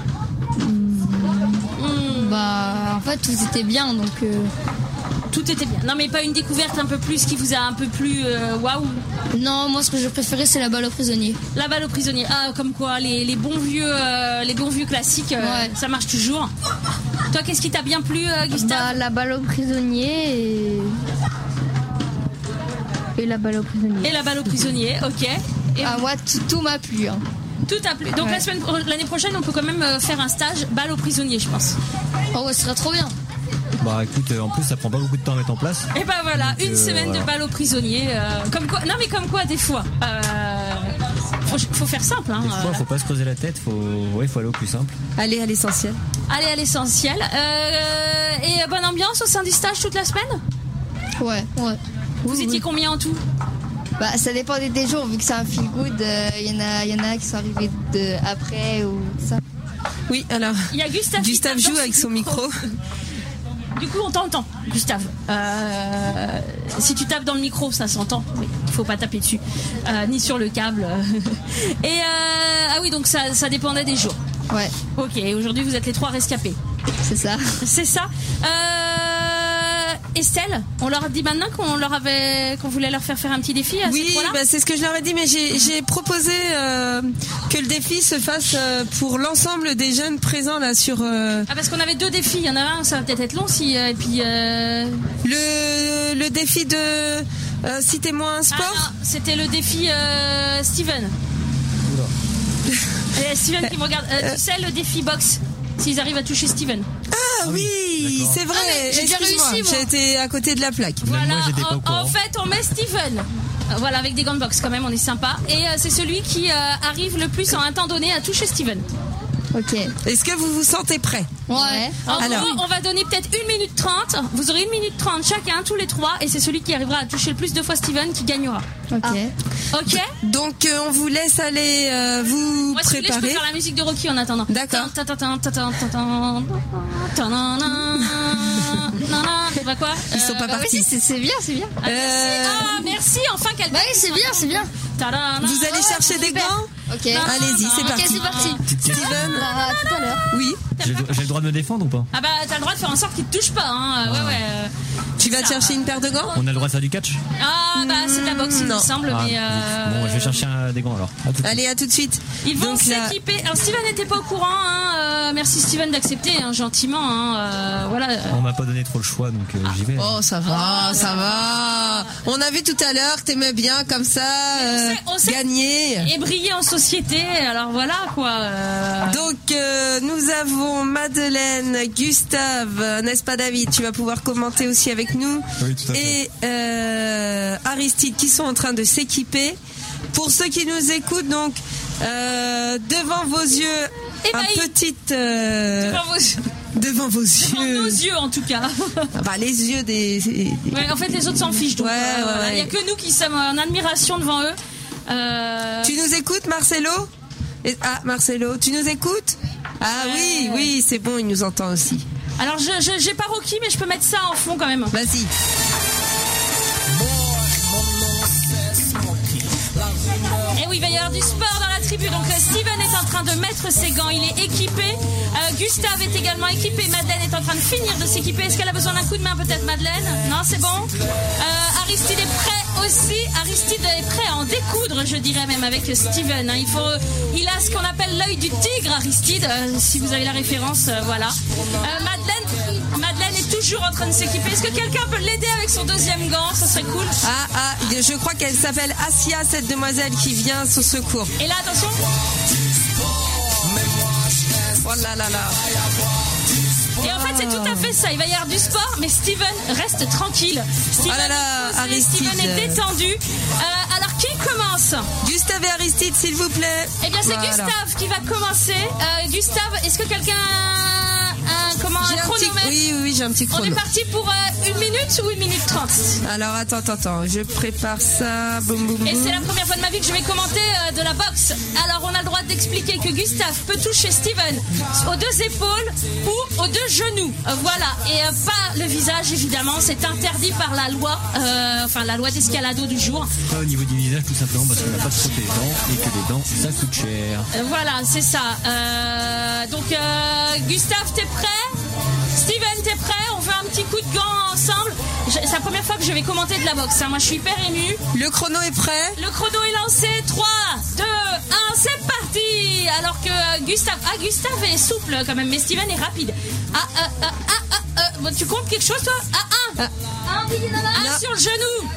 En fait, tout était bien, donc. Tout était bien. Non, mais pas une découverte un peu plus qui vous a un peu plus waouh. Non, moi, ce que je préférais, c'est la balle au prisonnier. La balle au prisonnier. Ah, comme quoi, les bons vieux classiques, ça marche toujours. Toi, qu'est-ce qui t'a bien plu, Gustave ? La balle au prisonnier et la balle au prisonnier. Et la balle au prisonnier, ok. Et moi, tout m'a plu. Hein. Tout a plu. Donc l'année prochaine, on peut quand même faire un stage balle aux prisonniers, je pense. Oh ouais, ce serait trop bien. Bah écoute, en plus ça prend pas beaucoup de temps à mettre en place. Et ben voilà, Donc, une semaine voilà. de balle aux prisonniers. Comme quoi, non mais comme quoi des fois, faut faire simple. Hein, Des fois, faut pas se creuser la tête, faut aller au plus simple. Allez à l'essentiel. Allez à l'essentiel. Et bonne ambiance au sein du stage toute la semaine. Ouais. Vous étiez combien en tout? Bah, ça dépend des jours, vu que c'est un feel good, y en a qui sont arrivés après ou ça. Oui, alors. Il y a Gustave joue avec son micro. Du coup, on t'entend, Gustave. Si tu tapes dans le micro, ça s'entend. Oui, il faut pas taper dessus, ni sur le câble. Et ah oui, donc ça dépendait des jours. Ouais. Ok. Aujourd'hui, vous êtes les 3 rescapés. C'est ça. C'est ça. Estelle, on leur a dit maintenant qu'on voulait leur faire un petit défi à ces trois-là. Bah, c'est ce que je leur ai dit, mais j'ai proposé que le défi se fasse pour l'ensemble des jeunes présents là sur. Ah, parce qu'on avait 2 défis. Il y en a un, ça va peut-être être long si. Et puis. Le défi de citez-moi un sport. Ah, non, c'était le défi Steven. Et Steven qui me regarde. Tu sais le défi boxe. S'ils arrivent à toucher Steven. Ah oui, c'est vrai. J'ai bien réussi, moi. J'ai été à côté de la plaque. Voilà, en fait, on met Steven. Voilà, avec des gants de boxe quand même, on est sympa. Et c'est celui qui arrive le plus en un temps donné à toucher Steven. Ok. Est-ce que vous vous sentez prêts? Ouais. Alors, on va donner peut-être 1 minute 30. Vous aurez 1 minute 30 chacun, tous les 3. Et c'est celui qui arrivera à toucher le plus de fois Steven qui gagnera. Ok. Ok. Donc, on vous laisse aller vous Moi, si vous voulez, je peux faire la musique de Rocky en attendant. D'accord. Tu vois quoi? Ils sont pas partis. Oui, c'est bien, c'est bien. Merci, enfin quelqu'un. Oui, c'est bien, c'est bien. Vous allez chercher des gants? Ok. Allez-y, c'est parti. Ok, c'est parti. Steven, tout à l'heure. oui. J'ai le droit de me défendre ou pas? Ah bah t'as le droit de faire en sorte qu'il te touche pas, hein. Ouais. Tu vas te chercher une paire de gants? On a le droit de faire du catch? Ah bah c'est de la boxe, il me semble, mais. Bon, je vais chercher des gants alors. Allez, à tout de suite. Ils vont s'équiper. Alors Steven n'était pas au courant, hein. Merci Steven d'accepter, hein, gentiment, hein. Voilà. On m'a pas donné trop le choix, donc j'y vais. Oh, ça va, ça va. On a vu tout à l'heure que t'aimais bien comme ça on sait gagner. Et briller en société, alors voilà quoi. Donc nous avons Madeleine, Gustave, n'est-ce pas David? Tu vas pouvoir commenter aussi avec nous. Oui, tout à fait. Et Aristide qui sont en train de s'équiper. Pour ceux qui nous écoutent, donc devant vos yeux, devant vos yeux. Devant nos yeux en tout cas. Enfin, les yeux des... Ouais, en fait les autres s'en fichent. Donc, ouais. il y a que nous qui sommes en admiration devant eux. Tu nous écoutes, Marcelo? Marcelo, tu nous écoutes? Ah oui, c'est bon, il nous entend aussi. Alors j'ai pas Rocky, mais je peux mettre ça en fond quand même. Vas-y. Et oui, il va y avoir du sport dans la tribu. Donc Steven est en train de mettre ses gants, il est équipé. Gustave est également équipé. Madeleine est en train de finir de s'équiper. Est-ce qu'elle a besoin d'un coup de main peut-être, Madeleine? Non, c'est bon. Aristide est prêt aussi. Aristide est prêt à en découdre, je dirais même, avec Steven. Il a ce qu'on appelle l'œil du tigre, Aristide, si vous avez la référence, voilà. Madeleine est toujours en train de s'équiper. Est-ce que quelqu'un peut l'aider avec son 2e gant? Ça serait cool. Je crois qu'elle s'appelle Asia, cette demoiselle qui vient au secours. Et là, attention. Oh là là là. Et en fait, c'est tout à fait ça. Il va y avoir du sport, mais Steven reste tranquille. Steven est détendu. Alors, qui commence? Gustave et Aristide, s'il vous plaît. Eh bien, c'est Gustave qui va commencer. Gustave, est-ce que quelqu'un a un chronomètre? Oui, j'ai un petit chrono. On est parti pour 1 minute ou 1 minute 30? Alors, attends. Je prépare ça. Boum. Et c'est la première fois de ma vie que je vais commenter de la boxe. Alors, on a le droit d'expliquer que Gustave peut toucher Steven aux 2 épaules ou aux 2 genoux. Voilà. Et pas le visage, évidemment. C'est interdit par la loi. La loi d'escalado du jour. Pas au niveau du visage, tout simplement parce qu'on n'a pas de protégeant et que les dents, ça coûte cher. Voilà, c'est ça. Donc, Gustave, t'es prêt? Steven, t'es prêt? On fait un petit coup de gant ensemble. C'est la première fois que je vais commenter de la boxe. Moi, je suis hyper émue. Le chrono est prêt? Le chrono est lancé. 3, 2, 1, c'est parti. Alors que Gustave est souple quand même, mais Steven est rapide. Tu comptes quelque chose, toi? Un sur le genou.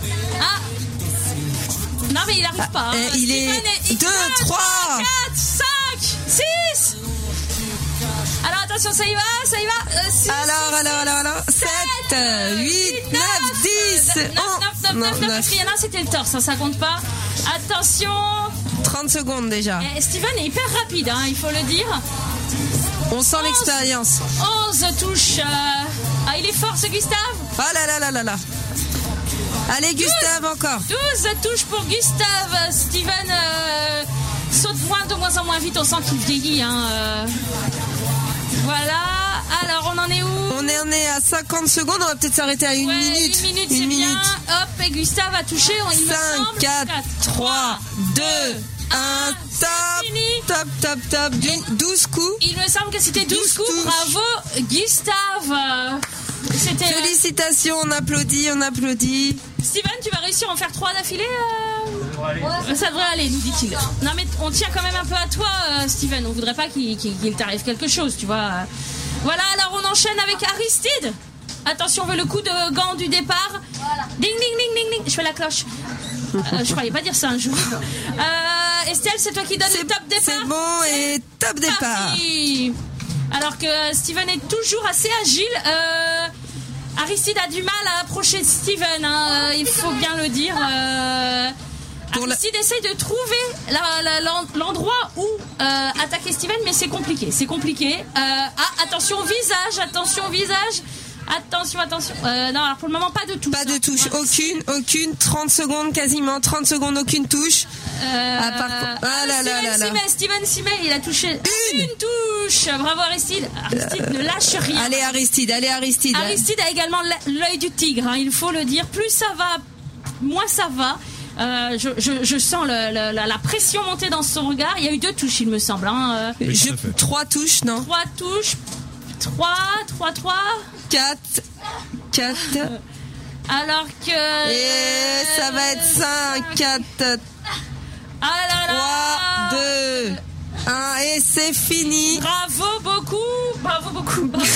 Non, mais il arrive pas. Il est 2, 3, 4, 5, 6. Alors attention, ça y va. Alors. 7, 8, 9, 10, 9, parce qu'il y en a, c'était le torse, ça compte pas. Attention. 30 secondes déjà. Steven est hyper rapide, hein, il faut le dire. On sent l'expérience. 11 touches. Il est fort ce Gustave. Oh là. Allez, Gustave, encore. 12 touches pour Gustave. Steven saute de moins en moins vite. On sent qu'il vieillit. Hein. Voilà. Alors, on en est où? On est à 50 secondes. On va peut-être s'arrêter à 1 minute. 1 minute, c'est bien. Hop, et Gustave a touché. 5, 4, 3, 2, 1, top. 12 coups. Il me semble que c'était 12 coups. Bravo, Gustave. Félicitations, on applaudit. Steven, tu vas réussir à en faire 3 d'affilée Ça devrait aller, nous dit-il. Non mais on tient quand même un peu à toi, Steven. On voudrait pas qu'il t'arrive quelque chose, tu vois. Voilà, alors on enchaîne avec Aristide. Attention, on veut le coup de gant du départ. Voilà. Ding, ding, ding, ding, ding. Je fais la cloche. Je croyais pas dire ça un jour. Estelle, c'est toi qui donne le top départ. C'est bon, et top départ. Parti. Alors que Steven est toujours assez agile. Aristide a du mal à approcher Steven, hein, il faut bien le dire. Aristide essaye de trouver l'endroit où attaquer Steven, mais c'est compliqué. Attention visage. Attention. Non, alors pour le moment, pas de touche. Pas de touche, aucune. 30 secondes quasiment, 30 secondes, aucune touche. Steven Simet, il a touché une touche. Bravo Aristide. Aristide ne lâche rien. Allez Aristide. Aristide a également l'œil du tigre, hein, il faut le dire. Plus ça va, moins ça va. Je sens la pression monter dans son regard. Il y a eu 2 touches, il me semble. Hein. 3 touches, non? 3 touches. 3. 4. Alors que... Et ça va être 5, 4, 3, 2, 1, et c'est fini. Bravo beaucoup. Bravo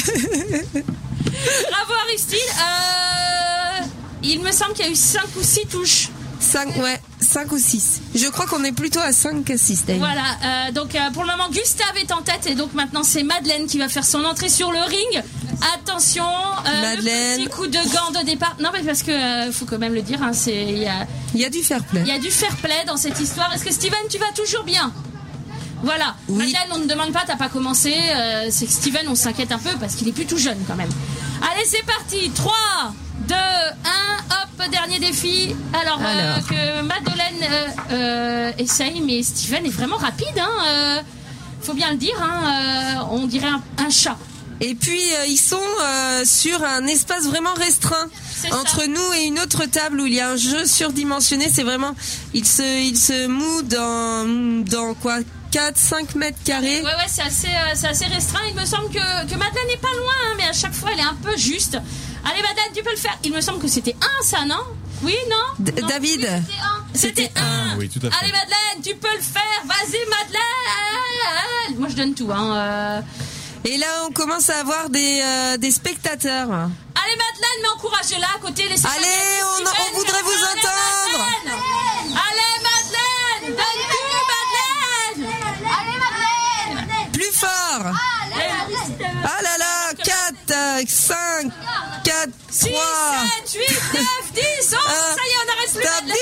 Aristide. Il me semble qu'il y a eu 5 ou 6 touches. 5 ou 6. Je crois qu'on est plutôt à 5 que 6 d'ailleurs. Voilà, donc pour le moment Gustave est en tête et donc maintenant c'est Madeleine qui va faire son entrée sur le ring. Attention, Madeleine. Le petit coup de gant de départ. Non mais parce que faut quand même le dire, hein, il y a du fair play. Il y a du fair play dans cette histoire. Est-ce que Steven, tu vas toujours bien? Voilà. Oui. Madeleine, on ne demande pas, t'as pas commencé. C'est que Steven, on s'inquiète un peu parce qu'il est plus tout jeune quand même. Allez, c'est parti. 3, 2, 1, hop, dernier défi. Alors. Que Madeleine essaye, mais Steven est vraiment rapide, hein. Faut bien le dire, hein. On dirait un chat. Et puis ils sont sur un espace vraiment restreint entre nous et une autre table où il y a un jeu surdimensionné. C'est vraiment, il se moue dans quoi, 4-5 mètres carrés. Ouais, c'est assez restreint. Il me semble que Madeleine n'est pas loin, hein, mais à chaque fois elle est un peu juste. Allez Madeleine, tu peux le faire. Il me semble que c'était 1 ça, non? Oui, non, David, oui, c'était 1. Oui, tout à fait. Allez Madeleine, tu peux le faire. Vas-y Madeleine. Moi je donne tout, hein. Et là on commence à avoir des spectateurs. Allez Madeleine, mais encouragez-la à côté. Allez, on voudrait vous entendre. Allez Madeleine, donne tout Madeleine. Allez Madeleine. Plus fort. Ah là là, 4, 5, 4, 6, 7, 8, 9, 10, 11, ça y est, on arrête plus Madeleine.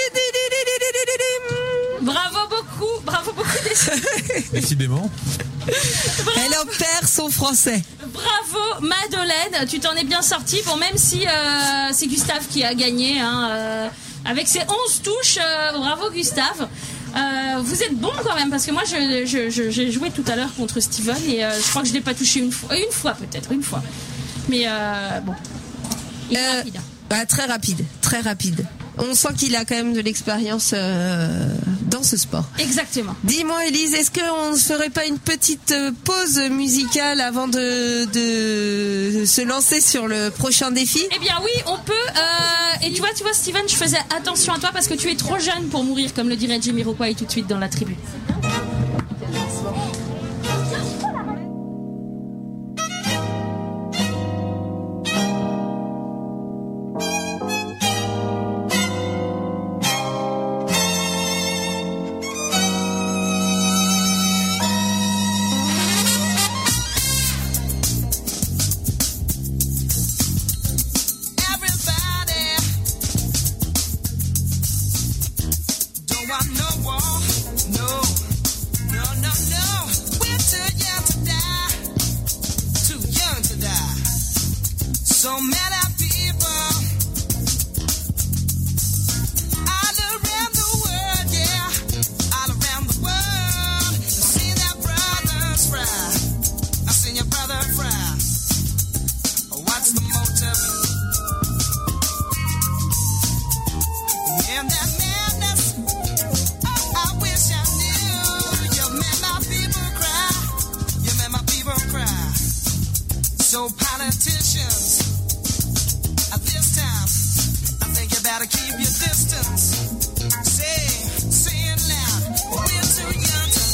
Bravo beaucoup Décidément. Elle en perd son français. Bravo Madeleine, tu t'en es bien sortie. Bon, même si c'est Gustave qui a gagné, hein, avec ses 11 touches. Bravo Gustave. Vous êtes bon quand même, parce que moi j'ai joué tout à l'heure contre Steven et je crois que je l'ai pas touché une fois peut-être, mais bon, il est rapide. Bah, très rapide. On sent qu'il a quand même de l'expérience dans ce sport. Exactement. Dis-moi Élise, est-ce qu'on ne ferait pas une petite pause musicale avant de se lancer sur le prochain défi? Eh bien oui, on peut. Et tu vois Steven, je faisais attention à toi parce que tu es trop jeune pour mourir, comme le dirait Jamiroquai tout de suite dans la tribu. fry. What's the motive? In that madness, I wish I knew. You made my people cry. You made my people cry. So politicians, at this time, I think you better keep your distance. Say it loud. We're too young to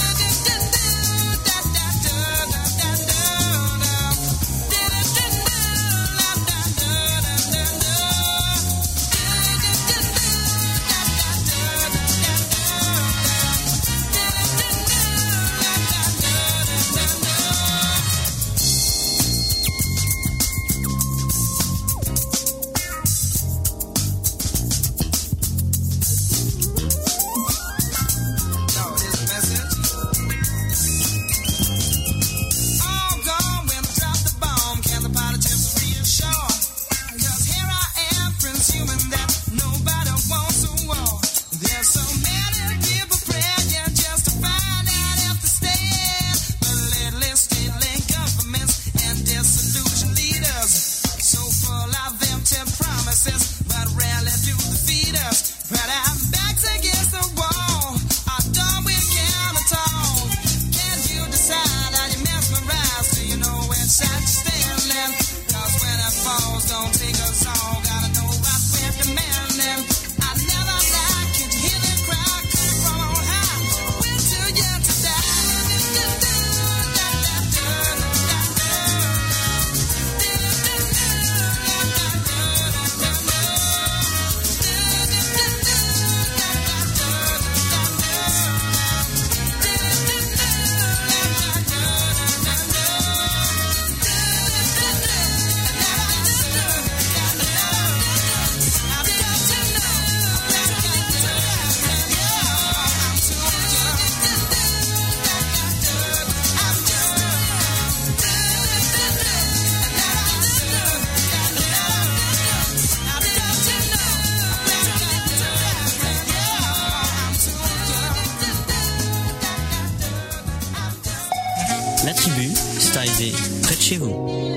La tribu, c'est arrivé près de chez vous.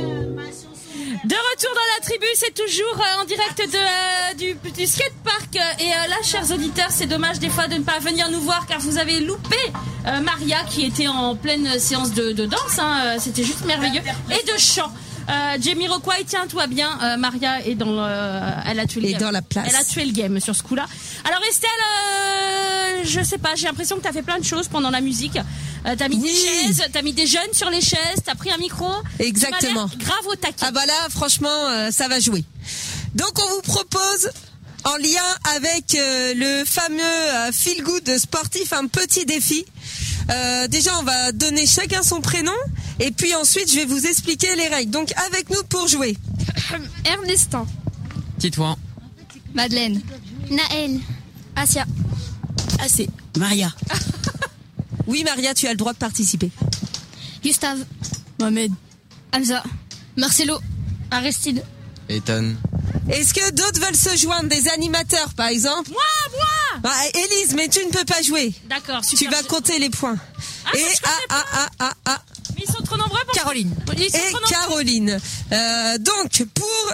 De retour dans la tribu, c'est toujours en direct du skatepark. Et là, chers auditeurs, c'est dommage des fois de ne pas venir nous voir car vous avez loupé Maria qui était en pleine séance de danse. Hein, c'était juste merveilleux. Et de chant. Jamiroquai, tiens, toi bien. Maria est dans elle a tué le game. Dans la place. Elle a tué le game sur ce coup-là. Alors Estelle, je sais pas, j'ai l'impression que t'as fait plein de choses pendant la musique. T'as mis des chaises, t'as mis des jeunes sur les chaises, t'as pris un micro. Exactement. Grave au taquet. Ah bah là, franchement, ça va jouer. Donc on vous propose, en lien avec le fameux Feel Good sportif, un petit défi. Déjà, on va donner chacun son prénom et puis ensuite, je vais vous expliquer les règles. Donc, avec nous pour jouer. Ernestin. Titouan. Madeleine. Naël. Asia. C'est Maria. Oui, Maria, tu as le droit de participer. Gustave. Mohamed. Hamza. Marcelo. Aristide. Ethan. Est-ce que d'autres veulent se joindre, des animateurs par exemple? Moi Élise, mais tu ne peux pas jouer. D'accord, super. Tu vas compter les points. Mais ils sont trop nombreux pour Caroline. Et Caroline. Donc, pour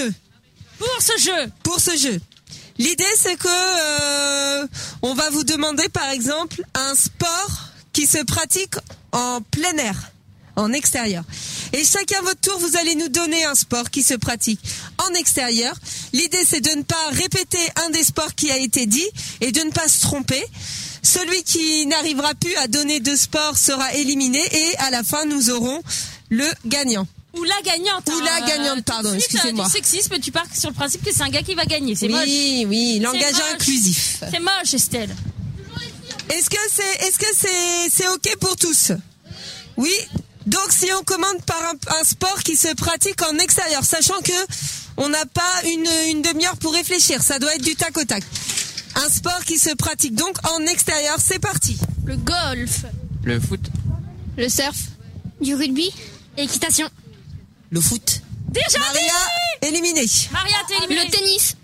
ce jeu, l'idée c'est que on va vous demander par exemple un sport qui se pratique en plein air, en extérieur. Et chacun votre tour, vous allez nous donner un sport qui se pratique en extérieur. L'idée, c'est de ne pas répéter un des sports qui a été dit et de ne pas se tromper. Celui qui n'arrivera plus à donner deux sports sera éliminé et à la fin, nous aurons le gagnant. Ou la gagnante. Ou la gagnante, pardon, excusez-moi. Du sexisme, tu pars sur le principe que c'est un gars qui va gagner. C'est moche. Oui, langage inclusif. C'est moche, Estelle. Est-ce que c'est ok pour tous? Oui. Donc si on commande par un sport qui se pratique en extérieur, sachant que on n'a pas une demi-heure pour réfléchir, ça doit être du tac au tac. Un sport qui se pratique donc en extérieur, c'est parti. Le golf. Le foot. Le surf. Du rugby. Équitation. Le foot. Déjà Maria, éliminée. Maria, t'es éliminée. Le tennis.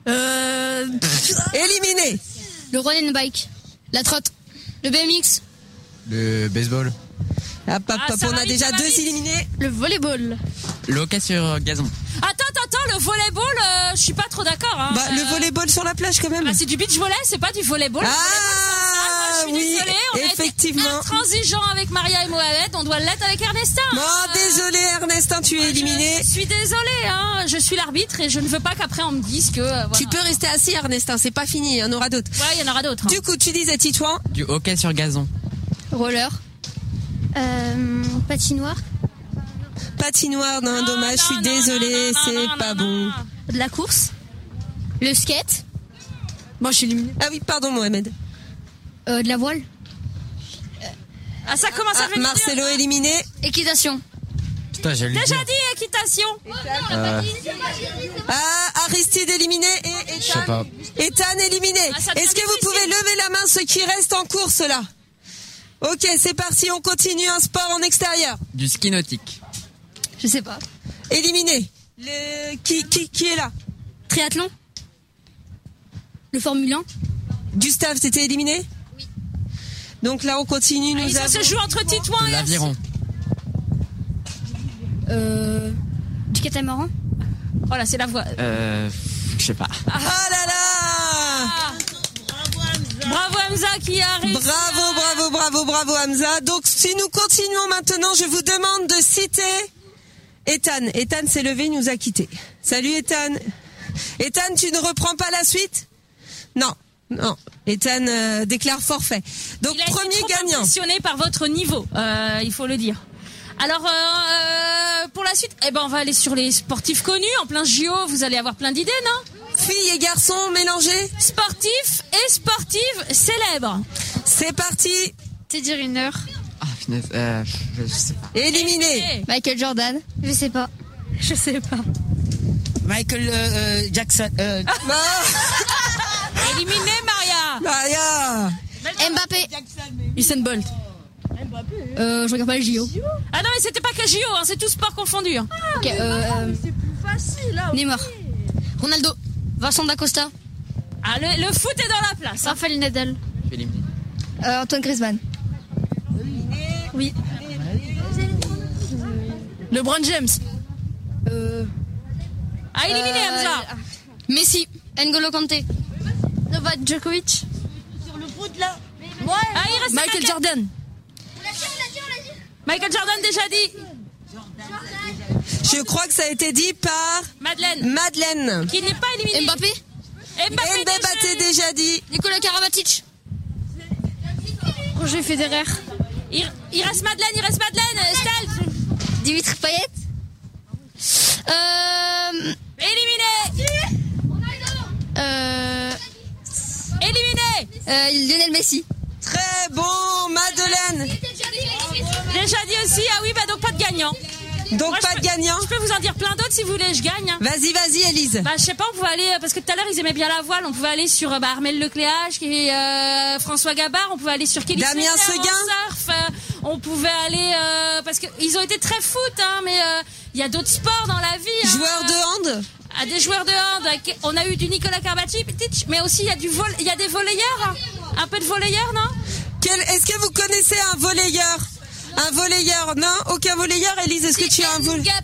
Éliminée. Le run and bike. La trotte. Le BMX. Le baseball. On a déjà 2 éliminés. Le volleyball. Le hockey sur gazon. Attends, le volleyball, je suis pas trop d'accord. Hein. Le volleyball sur la plage quand même. C'est du beach volley, c'est pas du volleyball. Ah je suis désolée, on effectivement. a été intransigeants avec Maria et Mohamed, on doit l'être avec Ernestin. Non, désolé Ernestin, tu es éliminé. Je suis désolée, hein. Je suis l'arbitre et je ne veux pas qu'après on me dise que... voilà. Tu peux rester assis Ernestin, c'est pas fini, il y en aura d'autres. Ouais, il y en aura d'autres. Du coup, tu disais Titouan. Du hockey sur gazon. Roller. Patinoire. Patinoire, non, dommage, je suis désolée, c'est pas bon. De la course. Le skate. Bon, je suis éliminé. Ah oui, pardon Mohamed. De la voile. Ça commence à venir. Marcelo éliminé. Équitation. Putain, j'ai déjà dit équitation. Aristide éliminé et je sais pas. Ethan éliminé. Est-ce que vous pouvez lever la main ceux qui restent en course là? Ok, c'est parti, on continue un sport en extérieur. Du ski nautique. Je sais pas. Éliminé. Qui est là? Triathlon. Le Formule 1. Gustave, t'étais éliminé? Oui. Donc là, on continue. Ça se joue entre Titouan et l'aviron. Du catamaran. Oh là, c'est la voix. Je sais pas. Oh là là! Bravo Hamza qui a réussi. Bravo Hamza. Donc si nous continuons maintenant, je vous demande de citer Ethan. Ethan s'est levé, il nous a quittés. Salut Ethan. Ethan, tu ne reprends pas la suite? Non. Ethan déclare forfait. Donc il a premier été trop gagnant. impressionné par votre niveau, il faut le dire. Alors pour la suite, on va aller sur les sportifs connus en plein JO. Vous allez avoir plein d'idées, non? Filles et garçons mélangés. Sportifs et sportives célèbres. C'est parti. Teddy Riner. Ah finesse, je sais pas. Éliminé. Michael Jordan. Je sais pas. Michael Jackson. Éliminé Maria. Mbappé. Usain Bolt. Je regarde pas les JO. Ah non mais c'était pas que JO, hein, c'est tout sport confondu. Hein. Ok, c'est plus facile là. Neymar. Ronaldo. Vincent D'Acosta. Ah le foot est dans la place. Raphaël Nadal. Antoine Griezmann. Oui. LeBron James. Éliminé Hamza. Messi. N'Golo Kanté. Novak Djokovic. Sur le foot là. Ouais. Il reste Michael Jordan. Michael Jordan déjà dit. Je crois que ça a été dit par Madeleine. Qui n'est pas éliminé. Mbappé. Mbappé déjà dit. Nicolas Karabatic. Roger Federer. Il reste Madeleine. Estelle. Dimitri Payet. Éliminé. Éliminé. Lionel Messi. Très bon, Madeleine. Déjà dit aussi. Ah oui, donc pas de gagnant. Donc moi, pas de gagnant. Je peux vous en dire plein d'autres si vous voulez, je gagne. Vas-y, Élise. Je sais pas, on pouvait aller, parce que tout à l'heure ils aimaient bien la voile, on pouvait aller sur Armel Lecléage et François Gabard, on pouvait aller sur Kelly Damien Seguin. Surf, on pouvait aller, parce qu'ils ont été très foot, hein, mais il y a d'autres sports dans la vie. Joueurs de hand. Des joueurs de hand, on a eu du Nicolas Karabatic, mais aussi il y a des volleyeurs, un peu de volleyeurs, non? Est-ce que vous connaissez un volleyeur? Un volleyeur, non? Aucun volleyeur, Élise, est-ce que tu as un volleyeur?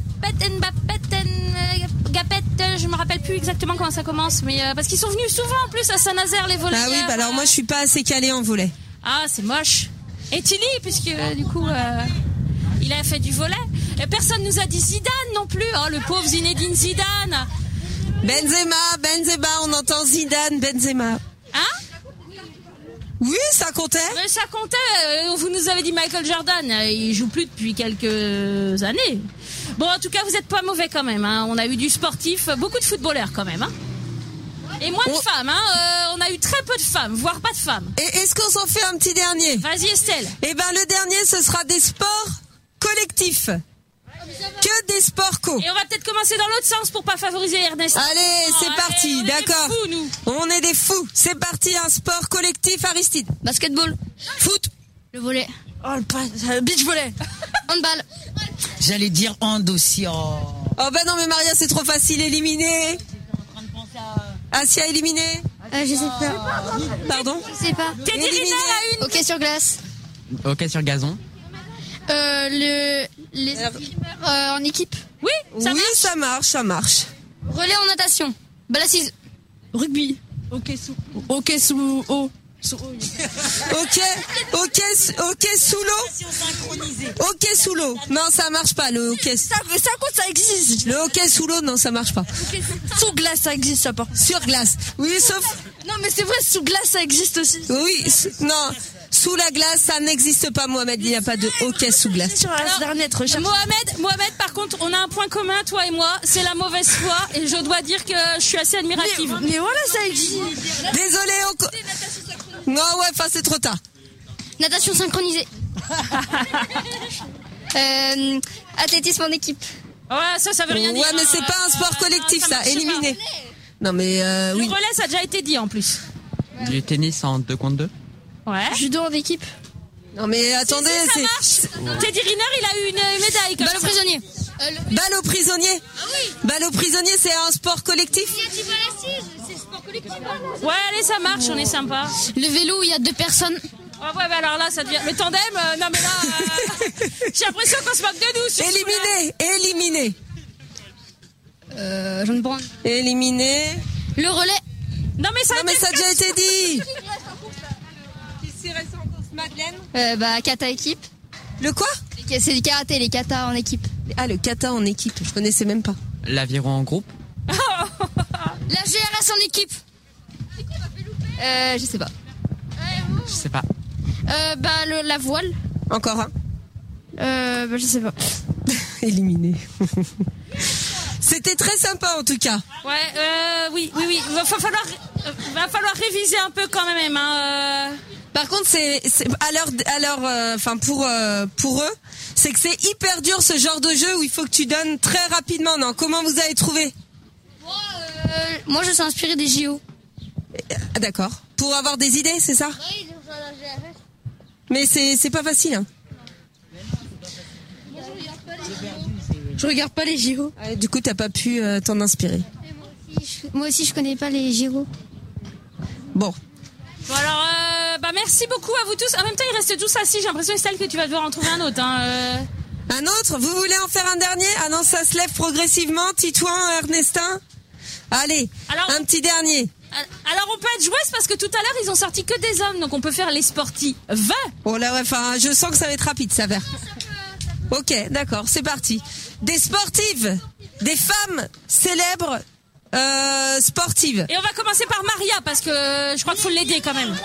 Gapette, je me rappelle plus exactement comment ça commence, mais parce qu'ils sont venus souvent en plus à Saint-Nazaire les volleyeurs. Ah oui, alors moi je suis pas assez calée en volley. Ah, c'est moche. Et Tilly, puisque du coup il a fait du volley. Et personne nous a dit Zidane non plus. Oh, le pauvre Zinedine Zidane. Benzema, on entend Zidane, Benzema. Hein? Oui, ça comptait. Mais ça comptait. Vous nous avez dit Michael Jordan. Il joue plus depuis quelques années. Bon, en tout cas, vous êtes pas mauvais quand même. Hein. On a eu du sportif, beaucoup de footballeurs quand même. Hein. Et moins de femmes. Hein. On a eu très peu de femmes, voire pas de femmes. Et est-ce qu'on s'en fait un petit dernier? Vas-y, Estelle. Eh ben, le dernier, ce sera des sports collectifs. Que des sports co. Et on va peut-être commencer dans l'autre sens pour pas favoriser Ernest. Allez, c'est parti, d'accord. On est des fous. C'est parti, un sport collectif, Aristide. Basketball. Foot. Le volley. Oh, le beach volley. Handball. J'allais dire hand aussi. Oh bah non, mais Maria, c'est trop facile, éliminé. Asia éliminé. Je sais pas. Pardon? Je sais pas. Teddy Riner à une. Hockey sur glace. Hockey sur gazon. Les en équipe. Oui, ça marche. Relais en natation. Balle assise. Rugby. Ok sous eau. Ok sous l'eau. Ok sous l'eau. Non, ça marche pas le hockey. Ça compte, ça existe. Le hockey sous l'eau, non, ça marche pas. Sous glace, ça existe, ça part. Sur glace. Oui, sauf. Non, mais c'est vrai, sous glace, ça existe aussi. Oui, non. Sous la glace, ça n'existe pas, Mohamed. Il n'y a pas de hockey sous glace. Sur Internet, recherche. Mohamed, par contre, on a un point commun, toi et moi, c'est la mauvaise foi, et je dois dire que je suis assez admirative. Mais voilà, ça existe. Désolé, non, ouais, enfin, c'est trop tard. Natation synchronisée. Athlétisme en équipe. Ouais, ça veut rien dire. Ouais, mais c'est pas un sport collectif, ça. Éliminé. Non, mais oui. Le relais, ça a déjà été dit, en plus. Du tennis en 2 contre 2. Ouais. Judo en équipe. Non, mais attendez, ça marche. Teddy Riner, il a eu une médaille. Balle au prisonnier. Balle au prisonnier. Balle au prisonnier, c'est un sport collectif. Ouais, allez, ça marche, on est sympa. Le vélo où il y a 2 personnes. Ah ouais, mais alors là, ça devient. Le tandem, non mais là, j'ai l'impression qu'on se moque de nous. Éliminé. Jeanne Brand. Éliminé. Le relais. Non, mais ça a déjà été dit. Kata équipe. Le quoi? C'est du karaté, les kata en équipe. Ah, le kata en équipe, je connaissais même pas. L'aviron en groupe. La GRS en équipe. Je sais pas. Je sais pas. La voile. Encore un. Je sais pas. Éliminé. C'était très sympa en tout cas. Ouais, oui. Va falloir réviser un peu quand même. Hein. Par contre, c'est pour eux, c'est que c'est hyper dur ce genre de jeu où il faut que tu donnes très rapidement. Non, comment vous avez trouvé? Moi, je suis inspiré des JO. D'accord. Pour avoir des idées, c'est ça? Oui, la GRS. Mais c'est pas facile. Hein. Je regarde pas les JO. Du coup, t'as pas pu t'en inspirer. Moi aussi, je connais pas les JO. Bon. Bon alors, merci beaucoup à vous tous. En même temps, ils restent tous assis. J'ai l'impression, Estelle, que tu vas devoir en trouver un autre. Hein. Un autre? Vous voulez en faire un dernier? Ah non, ça se lève progressivement. Titouan, Ernestin. Allez, alors, un petit dernier. Alors on peut être joueuse parce que tout à l'heure ils ont sorti que des hommes, donc on peut faire les sportifs. 20. Oh là ouais, enfin je sens que ça va être rapide, ça va. Ok, d'accord, c'est parti. Des sportives, des femmes célèbres sportives. Et on va commencer par Maria parce que je crois qu'il faut l'aider quand même.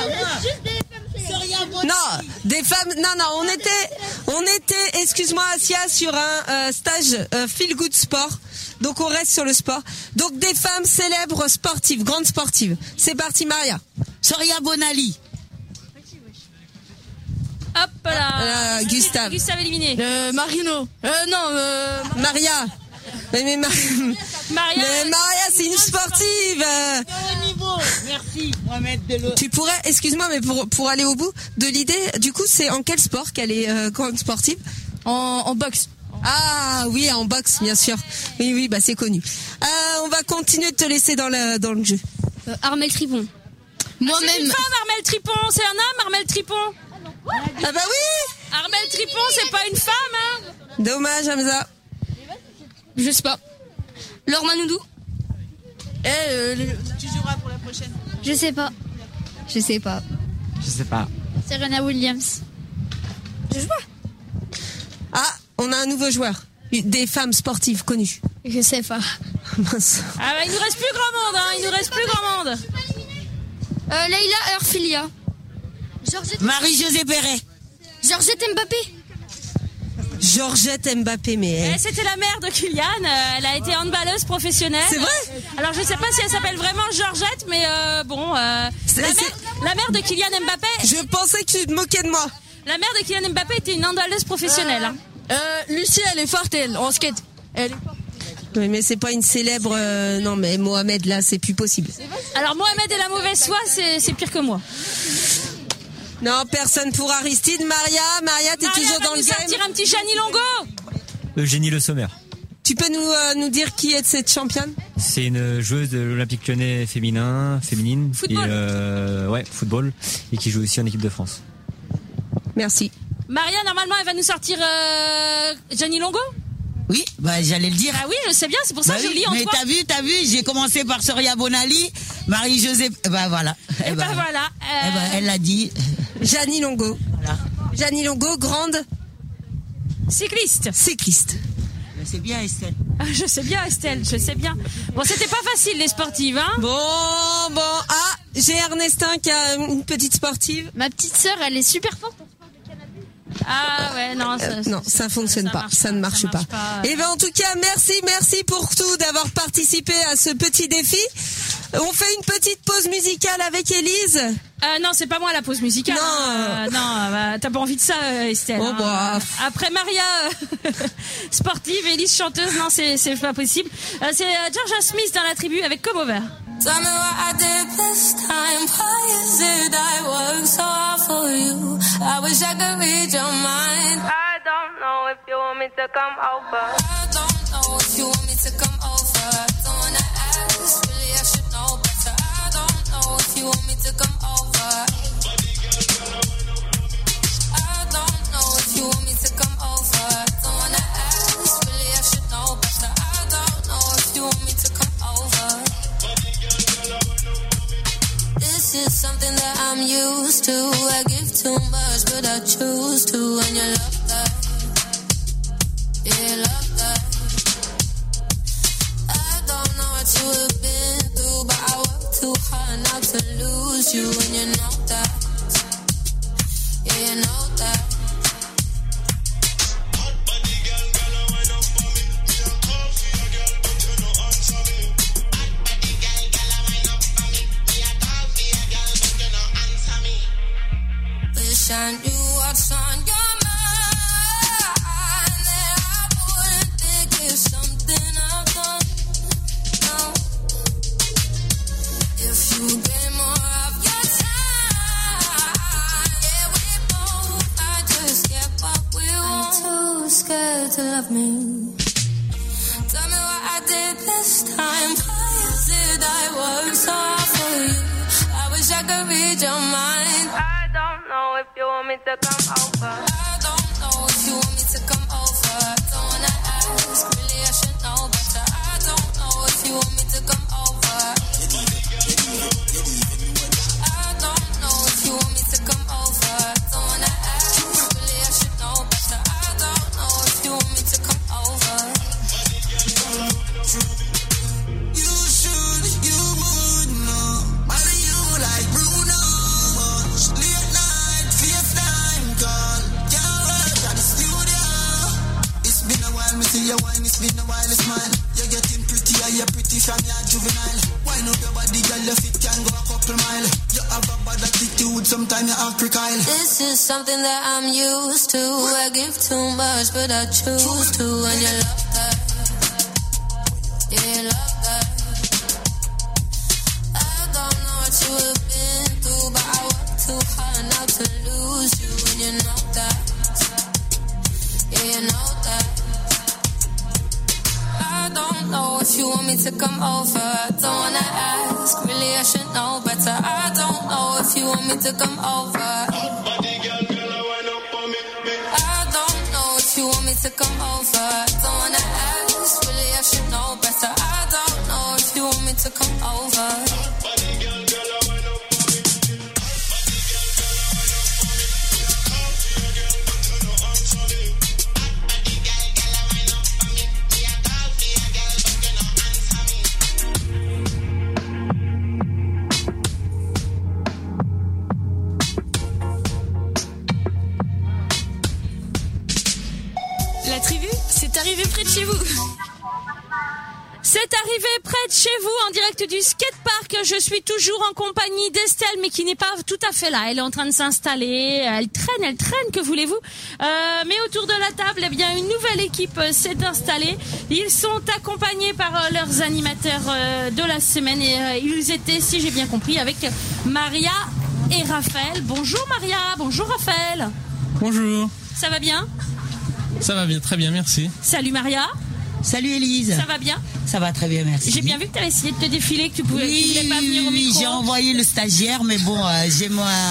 Non, des femmes. Non, on était, excuse-moi, Asia, sur un stage Feel Good Sport. Donc on reste sur le sport. Donc des femmes célèbres sportives, grandes sportives. C'est parti, Maria. Soria Bonali. Hop là. Gustave éliminé. Marino. Maria. Mais Maria, c'est une sportive. Merci, Mohamed Delo. Tu pourrais, excuse-moi, mais pour aller au bout de l'idée, du coup, c'est en quel sport qu'elle est grande sportive? En boxe. Ah oui, en boxe, bien sûr. Oui, bah c'est connu. On va continuer de te laisser dans le jeu. Armel Tripon. Moi-même. C'est une femme, Armel Tripon. C'est un homme, Armel Tripon. Ah bah oui. Armel Tripon, c'est pas une femme, hein. Dommage, Hamza. Je sais pas. Laure Manoudou. Tu joueras pour la prochaine. Je sais pas. Serena Williams. Je joue pas. Ah, on a un nouveau joueur. Des femmes sportives connues. Je sais pas. Mince. Ah bah il nous reste plus grand monde, Leïla Erfilia. Marie-Josée Perret. Georgette Mbappé. Georgette Mbappé, mais... C'était la mère de Kylian, elle a été handballeuse professionnelle. C'est vrai? Alors je sais pas si elle s'appelle vraiment Georgette, mais la mère de Kylian Mbappé... Je pensais que tu te moquais de moi. La mère de Kylian Mbappé était une handballeuse professionnelle. Lucie, elle est forte, elle, en skate. Elle est forte. Oui, mais c'est pas une célèbre... non, mais Mohamed, là, c'est plus possible. Alors Mohamed et la mauvaise foi, c'est pire que moi. Non, personne pour Aristide. Maria, t'es toujours dans le game. Sortir un petit Chani Longo. Eugénie Le Sommer. Tu peux nous dire qui est cette championne? C'est une joueuse de l'Olympique Lyonnais féminine. Football. Et, football. Et qui joue aussi en équipe de France. Merci. Maria, normalement, elle va nous sortir Gianni Longo. Oui, bah j'allais le dire. Ah oui, je sais bien, c'est pour ça que je lis en mais toi. t'as vu, j'ai commencé par Soria Bonali, Marie-Josée, bah voilà. Et ben voilà. Elle l'a dit. Gianni Longo. Voilà. Gianni Longo, grande cycliste. C'est bien Estelle. Je sais bien Estelle, je sais bien. Bon, c'était pas facile les sportives, hein. Bon. Ah, j'ai Ernestin qui a une petite sportive. Ma petite sœur, elle est super forte. Ah ouais, non, ça fonctionne pas, ça ne marche pas. Et ben en tout cas, merci pour tout d'avoir participé à ce petit défi. On fait une petite pause musicale avec Élise. Non, c'est pas moi la pause musicale. Non, t'as pas envie de ça, Estelle. Oh, bah. Après Maria, sportive, Élise chanteuse, non, c'est pas possible. C'est Georgia Smith dans la tribu avec Come Over. Tell me what I did this time. Why is it I work so hard for you? I wish I could read your mind. I don't know if you want me to come over. I don't know if you want me to come over. Don't wanna ask, really I should know better. I don't know if you want me to come over. I don't know if you want me to come over. Don't wanna ask, really I should know better. I don't know if you want me to come over. This is something that I'm used to. I give too much, but I choose to. And you love that. Yeah, love that. I don't know what you have been through, but I work too hard not to lose you. And you know that. Yeah, you know that. I knew what's on your mind, that I wouldn't think it's something I've done. No. If you get more of your time, yeah, we both might just get what we want. Too scared to love me. Tell me what I did this time. Why is it I work so hard for you? I wish I could read your mind. I don't know if you want me to come over. I don't know if you want me to come over. Don't wanna ask, really I should know better. I don't know if you want me to come over. I don't know if you want me to come over. Don't wanna ask, really I should know better. I don't know if you want me to come over. You should, you would know. Why do you like Bruno? Late night, FaceTime call. Can't work at the studio. It's been a while, me see you wine. It's been a while, you smile. You're getting prettier, you're pretty from your juvenile. Why not your body, girl, your fit can go a couple mile. You have a bad attitude, sometimes you're acrylic. This is something that I'm used to. I give too much, but I choose to. And you love that. Yeah, you love that. I don't know what you have been through, but I work too hard not to lose you. And you know that. Yeah, you know that. I don't know if you want me to come over. I don't wanna ask, really I should know better. I don't know if you want me to come over. I don't know if you want me to come over. I don't wanna ask, really I should know better. I don't know if you want me to come over. La tribu, c'est arrivé près de chez vous. C'est arrivé près de chez vous en direct du skatepark. Je suis toujours en compagnie d'Estelle, mais qui n'est pas tout à fait là. Elle est en train de s'installer. Elle traîne, que voulez-vous. Mais autour de la table, eh bien, une nouvelle équipe s'est installée. Ils sont accompagnés par leurs animateurs de la semaine. Et ils étaient, si j'ai bien compris, avec Maria et Raphaël. Bonjour Maria, bonjour Raphaël. Bonjour. Ça va bien ? Ça va bien, très bien, merci. Salut Maria. Salut Élise. Ça va bien ? Ça va très bien, merci. J'ai bien vu que tu avais essayé de te défiler, que tu voulais pas venir au micro. J'ai envoyé le stagiaire, mais bon, j'ai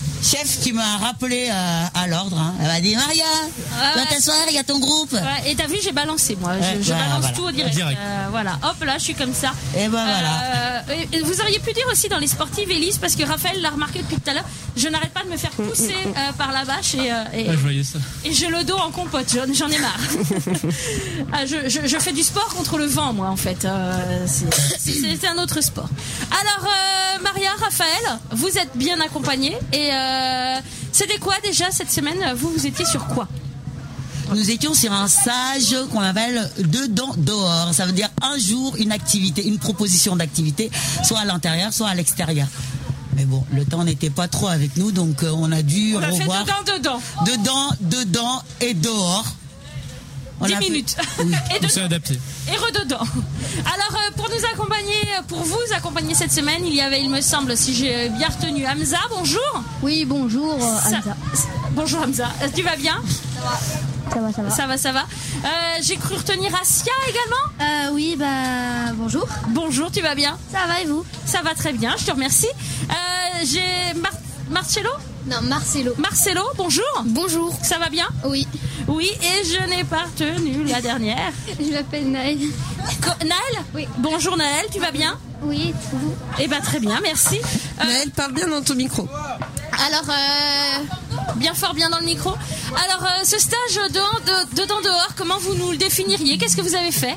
chef qui m'a rappelé à l'ordre. Hein. Elle m'a dit Maria, va t'asseoir, il y a ton groupe. Ouais, et t'as vu, j'ai balancé moi. Je balance tout au direct. Voilà, hop là, je suis comme ça. Et ben voilà. Et vous auriez pu dire aussi dans les sportives, Élise, parce que Raphaël l'a remarqué depuis tout à l'heure, je n'arrête pas de me faire pousser par la bâche je voyais ça. et j'ai le dos en compote. J'en ai marre. Je fais du sport contre le vent, moi, en fait. C'est un autre sport. Alors, Maria, Raphaël, vous êtes bien accompagnés. Et c'était quoi déjà cette semaine? Vous étiez sur quoi? Nous étions sur un stage qu'on appelle dedans dehors. Ça veut dire un jour une activité, une proposition d'activité, soit à l'intérieur, soit à l'extérieur. Mais bon, le temps n'était pas trop avec nous, donc on a dû revoir. Dedans et dehors. 10 minutes. Oui. Et c'est adapté. Et rededans. Alors, pour nous accompagner, pour vous accompagner cette semaine, il y avait, il me semble, si j'ai bien retenu, Hamza. Bonjour. Oui, bonjour, Hamza. Bonjour Hamza. Tu vas bien? Ça va. J'ai cru retenir Asia également. Oui, bonjour. Bonjour, tu vas bien? Ça va et vous? Ça va très bien, je te remercie. J'ai Marcello? Non, Marcelo. Marcelo, bonjour. Bonjour. Ça va bien? Oui. Oui, et je n'ai pas retenu la dernière. Je m'appelle Naël. Naël? Oui. Bonjour Naël, tu vas bien? Oui, vous? Eh ben très bien, merci. Naël, parle bien dans ton micro. Alors, bien fort, bien dans le micro. Alors, ce stage dedans dehors, comment vous nous le définiriez? Qu'est-ce que vous avez fait?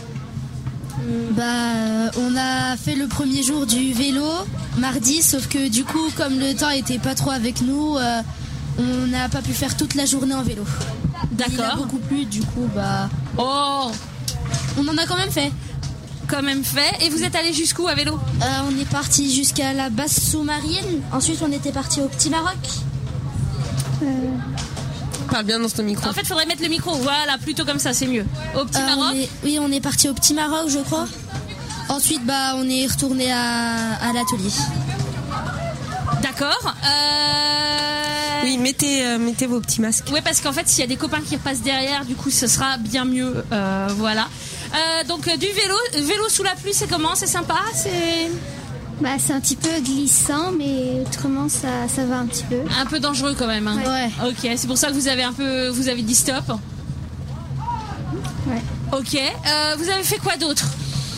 On a fait le premier jour du vélo mardi, sauf que du coup, comme le temps était pas trop avec nous, on n'a pas pu faire toute la journée en vélo. D'accord. Il a beaucoup plu, du coup, Oh, on en a quand même fait. Et vous êtes allé jusqu'où à vélo? On est parti jusqu'à la base sous-marine. Ensuite, on était parti au Petit Maroc. Parle bien dans ton micro. En fait, faudrait mettre le micro. Voilà, plutôt comme ça, c'est mieux. Au Petit Maroc. On est parti au Petit Maroc, je crois. Ensuite, on est retourné à l'atelier. D'accord. Oui, mettez vos petits masques. Oui, parce qu'en fait, s'il y a des copains qui repassent derrière, du coup, ce sera bien mieux. Voilà. Donc, du vélo sous la pluie, c'est comment? C'est sympa? C'est un petit peu glissant, mais autrement ça va un petit peu. Un peu dangereux quand même. Hein. Ouais. Ok, c'est pour ça que vous avez dit stop. Ouais. Ok. Vous avez fait quoi d'autre?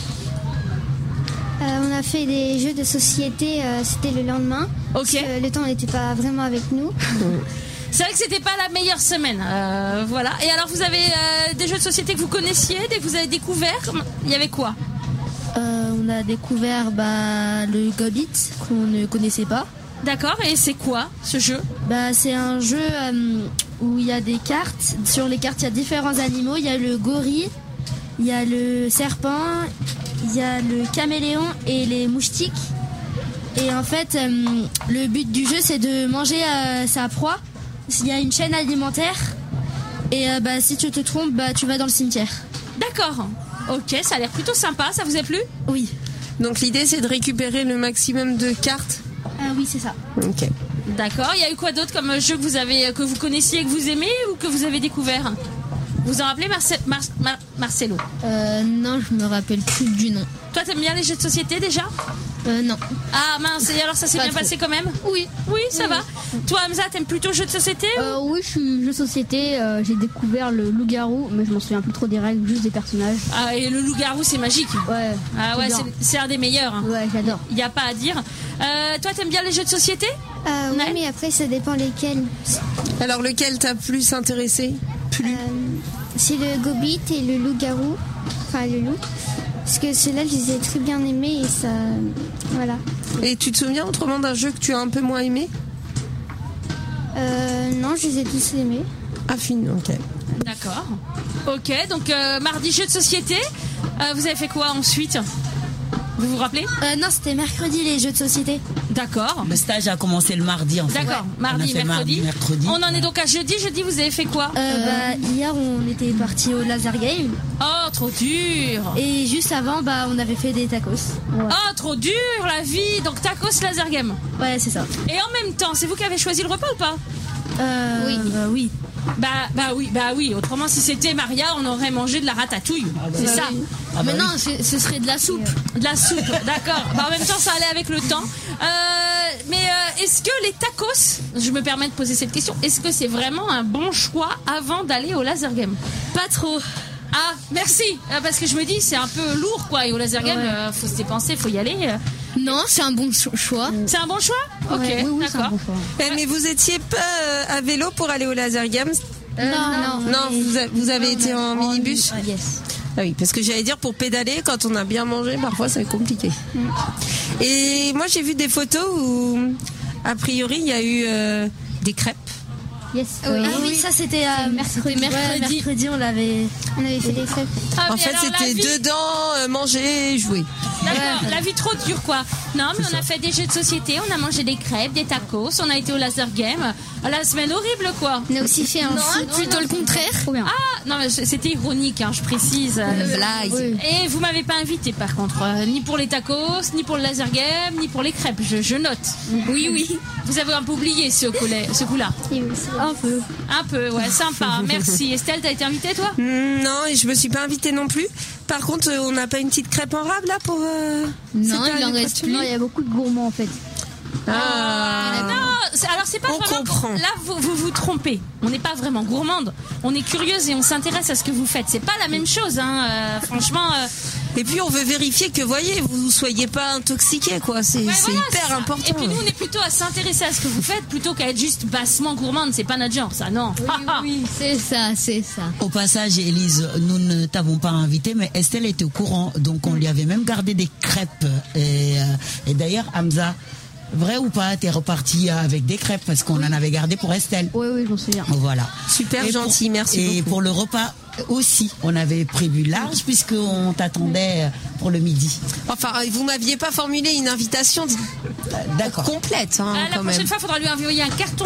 On a fait des jeux de société. C'était le lendemain. Ok. Le temps n'était pas vraiment avec nous. C'est vrai que c'était pas la meilleure semaine. Voilà. Et alors, vous avez des jeux de société que vous connaissiez, que vous avez découvert? Il y avait quoi? On a découvert le Gobit qu'on ne connaissait pas. D'accord, et c'est quoi ce jeu? C'est un jeu où il y a des cartes. Sur les cartes, il y a différents animaux. Il y a le gorille, il y a le serpent, il y a le caméléon et les moustiques. Et en fait, le but du jeu, c'est de manger sa proie. Il y a une chaîne alimentaire. Et si tu te trompes, tu vas dans le cimetière. D'accord. Ok, ça a l'air plutôt sympa. Ça vous a plu? Oui. Donc l'idée, c'est de récupérer le maximum de cartes. Oui, c'est ça. Ok. D'accord. Il y a eu quoi d'autre comme jeu que vous connaissiez, que vous aimez ou que vous avez découvert? Vous en rappelez, Marcelo? Non, je me rappelle plus du nom. Toi, t'aimes bien les jeux de société déjà? Non. Ah mince, et alors ça s'est bien passé quand même? Oui. Oui, ça va. Toi, Hamza, t'aimes plutôt jeux de société Oui, je suis jeu de société. J'ai découvert le loup-garou, mais je m'en souviens plus trop des règles, juste des personnages. Ah, et le loup-garou, c'est magique. Ouais. Ah ouais, c'est un des meilleurs. Hein. Ouais, j'adore. Il n'y a pas à dire. Toi, t'aimes bien les jeux de société? Oui, mais après, ça dépend lesquels. Alors, lequel t'a plus intéressé? C'est le Gobit et le loup-garou. Enfin, le loup. Parce que ceux-là, je les ai très bien aimés et ça... Voilà. Et tu te souviens autrement d'un jeu que tu as un peu moins aimé? Non, je les ai tous aimés. Ah, fine, ok. D'accord. Ok, donc mardi, jeu de société. Vous avez fait quoi ensuite? Vous vous rappelez? Non, c'était mercredi, les jeux de société. D'accord. Le stage a commencé le mardi, en fait. D'accord, Ouais. mardi, mercredi. mercredi. On en est donc à jeudi. Jeudi, vous avez fait quoi? Hier, on était parti au Laser Game. Oh, trop dur. Et juste avant, on avait fait des tacos. Ouais. Oh, trop dur, la vie. Donc, tacos, Laser Game. Ouais, c'est ça. Et en même temps, c'est vous qui avez choisi le repas ou pas? Oui. Oui. Bah oui. Autrement, si c'était Maria, on aurait mangé de la ratatouille. C'est ça. Oui. Mais non, ce serait de la soupe. De la soupe, d'accord. En même temps, ça allait avec le temps. mais est-ce que les tacos, je me permets de poser cette question, est-ce que c'est vraiment un bon choix avant d'aller au laser game? Pas trop. Ah, merci. Parce que je me dis, c'est un peu lourd, quoi. Et au laser game, faut se dépenser, faut y aller. Non, c'est un bon choix. C'est un bon choix? Ok, Oui, d'accord. Mais vous étiez pas à vélo pour aller au laser games? Non, vous avez été en minibus? Yes. Ah oui, parce que j'allais dire, pour pédaler, quand on a bien mangé, parfois c'est compliqué. Et moi j'ai vu des photos où, a priori, il y a eu des crêpes. Yes. Oui, ça c'était mercredi. Mercredi, on avait fait des crêpes. En fait, c'était dedans, manger, jouer. D'accord, la vie trop dure, quoi. Non, mais on a fait des jeux de société, on a mangé des crêpes, des tacos, on a été au laser game. La semaine horrible, quoi. On a aussi fait un foot. Plutôt le contraire. Ah, non, mais c'était ironique, hein, je précise. Blague. Oui. Et vous m'avez pas invité, par contre. Ni pour les tacos, ni pour le laser game, ni pour les crêpes. Je note. Oui. Vous avez un peu oublié ce coup-là. Un peu. Un peu, ouais, sympa. Merci. Estelle, t'as été invitée, toi? Non, et je me suis pas invitée non plus. Par contre, on n'a pas une petite crêpe en rab là pour. Non, il en reste plus. Non, il y a beaucoup de gourmands en fait. Non, alors c'est pas on vraiment. Comprend. Là, vous vous trompez. On n'est pas vraiment gourmande. On est curieuse et on s'intéresse à ce que vous faites. C'est pas la même chose, hein. Franchement. Et puis on veut vérifier que, voyez, vous ne soyez pas intoxiqués, quoi. C'est hyper important. Et puis nous, on est plutôt à s'intéresser à ce que vous faites plutôt qu'à être juste bassement gourmande. C'est pas notre genre, ça, non. Oui, c'est ça. Au passage, Élise, nous ne t'avons pas invité, mais Estelle était au courant, donc on lui avait même gardé des crêpes. Et d'ailleurs, Hamza, vrai ou pas, t'es reparti avec des crêpes parce qu'on en avait gardé pour Estelle. Oui, je m'en souviens. Voilà. Super gentil, merci beaucoup. Et pour le repas aussi, on avait prévu large puisqu'on t'attendait pour le midi. Enfin, vous m'aviez pas formulé une invitation d'accord complète, hein, la prochaine fois, il faudra lui envoyer un carton.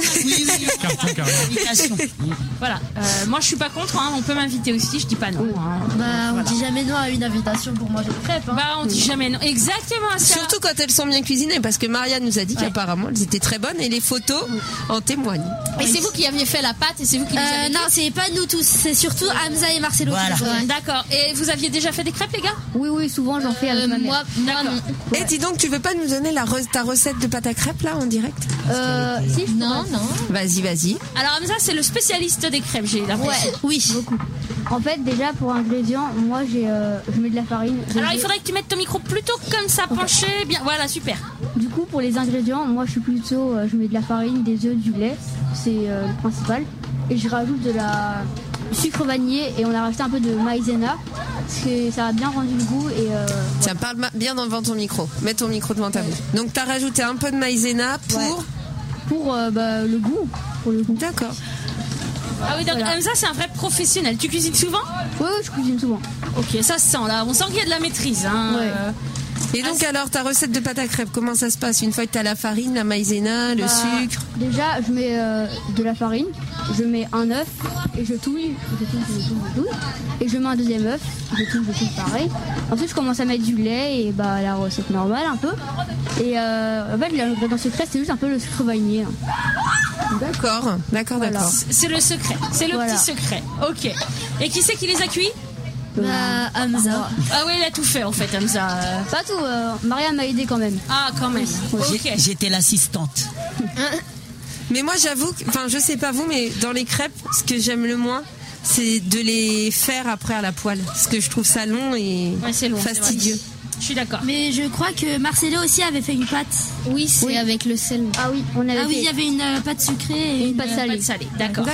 Invitation. Voilà. Moi, je suis pas contre. Hein. On peut m'inviter aussi. Je dis pas non. Hein. On dit jamais non à une invitation pour manger des crêpes. Hein. On dit jamais non. Exactement ça. Surtout quand elles sont bien cuisinées, parce que Marianne nous a dit qu'apparemment elles étaient très bonnes et les photos en témoignent. Et c'est vous qui aviez fait la pâte et c'est vous qui les avez non, c'est pas nous tous. C'est surtout Hamza et Marcelo. Voilà. D'accord. Et vous aviez déjà fait des crêpes, les gars? Oui, souvent j'en fais avec ma mère. Moi non. Et dis donc, tu veux pas nous donner ta recette de pâte à crêpes là en direct? Si, non. Vas-y. Alors Hamza, c'est le spécialiste des crêpes, j'ai l'impression. Oui, beaucoup. En fait, déjà pour ingrédients, moi je mets de la farine. Alors il faudrait que tu mettes ton micro plutôt comme ça, penché bien. Voilà, super. Du coup, pour les ingrédients, moi je suis plutôt, je mets de la farine, des œufs, du lait, c'est le principal. Et je rajoute de la sucre vanillé et on a rajouté un peu de maïzena parce que ça a bien rendu le goût. Et tiens, parle bien devant ton micro. Mets ton micro devant ta bouche. Donc tu as rajouté un peu de maïzena pour le goût. Pour le goût. D'accord. Ah oui, donc Hamza, c'est un vrai professionnel. Tu cuisines souvent? Oui, je cuisine souvent. Ok, ça se sent là. On sent qu'il y a de la maîtrise. Hein. Et donc alors, ta recette de pâte à crêpes, comment ça se passe une fois que tu as la farine, la maïzena, le sucre? Déjà, je mets de la farine, je mets un œuf et je touille. Et je mets un deuxième œuf, je touille pareil. Ensuite, je commence à mettre du lait et la recette normale un peu. Et en fait, l'ingrédient secret, c'est juste un peu le sucre vanillé. D'accord. C'est le secret, c'est le petit secret. Ok. Et qui c'est qui les a cuits? Hamza. Ah oui, il a tout fait en fait, Hamza. Pas tout, Maria m'a aidé quand même. Ah, quand même. Ok. J'étais l'assistante. Mais moi, j'avoue, je sais pas vous, mais dans les crêpes, ce que j'aime le moins, c'est de les faire après à la poêle. Parce que je trouve ça long et fastidieux. Je suis d'accord. Mais je crois que Marcelo aussi avait fait une pâte. Oui, c'est avec le sel. Ah oui, il y avait une pâte sucrée et une pâte salée. D'accord.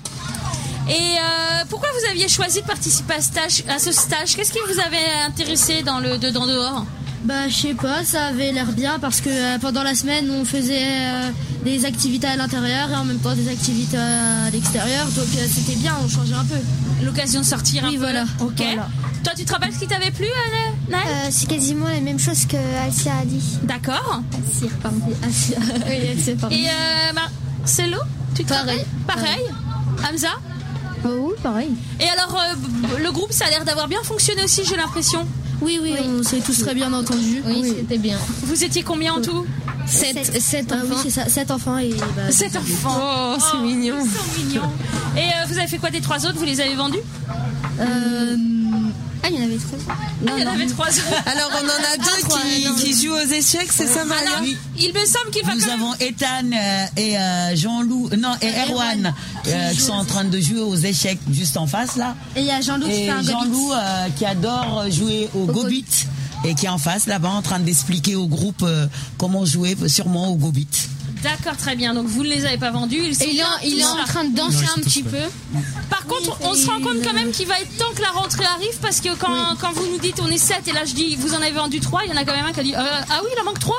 Et pourquoi vous aviez choisi de participer à ce stage? Qu'est-ce qui vous avait intéressé dans le dedans dehors? Je sais pas, ça avait l'air bien parce que pendant la semaine on faisait des activités à l'intérieur et en même temps des activités à l'extérieur, donc c'était bien, on changeait un peu. L'occasion de sortir un peu. Voilà. Ok. Voilà. Toi, tu te rappelles ce qui t'avait plu, Naël? C'est quasiment la même chose que Alcia a dit. D'accord. Alcia, pardon. Et Marcelo, tu te rappelles? Pareil. Hamza? Oui, pareil. Et alors, le groupe, ça a l'air d'avoir bien fonctionné aussi, j'ai l'impression. Oui, on s'est tous très bien entendus. Oui, c'était bien. Vous étiez combien en tout? 7 enfants. Oui, c'est ça, 7 enfants. 7 enfants. Oh, c'est mignon. Ils sont mignons. Et vous avez fait quoi des 3 autres? Vous les avez vendus? Il y en avait avait 3. Il y en avait 3 autres. Alors on en a deux qui jouent aux échecs, c'est ça Maria? Alors, il me semble qu'il va Nous quand même... avons Ethan et Jean-Loup, et Erwan qui sont en train de jouer aux échecs juste en face là. Et il y a Jean-Loup qui fait un Jean-Loup qui adore jouer au Gobit et qui est en face là-bas en train d'expliquer au groupe comment jouer sûrement au Gobit. D'accord, très bien. Donc vous ne les avez pas vendus. Il est en train de danser un petit peu. Par contre, on se rend compte quand même qu'il va être temps que la rentrée arrive parce que quand vous nous dites on est 7 et là je dis vous en avez vendu 3, il y en a quand même un qui a dit ah oui, il en manque 3.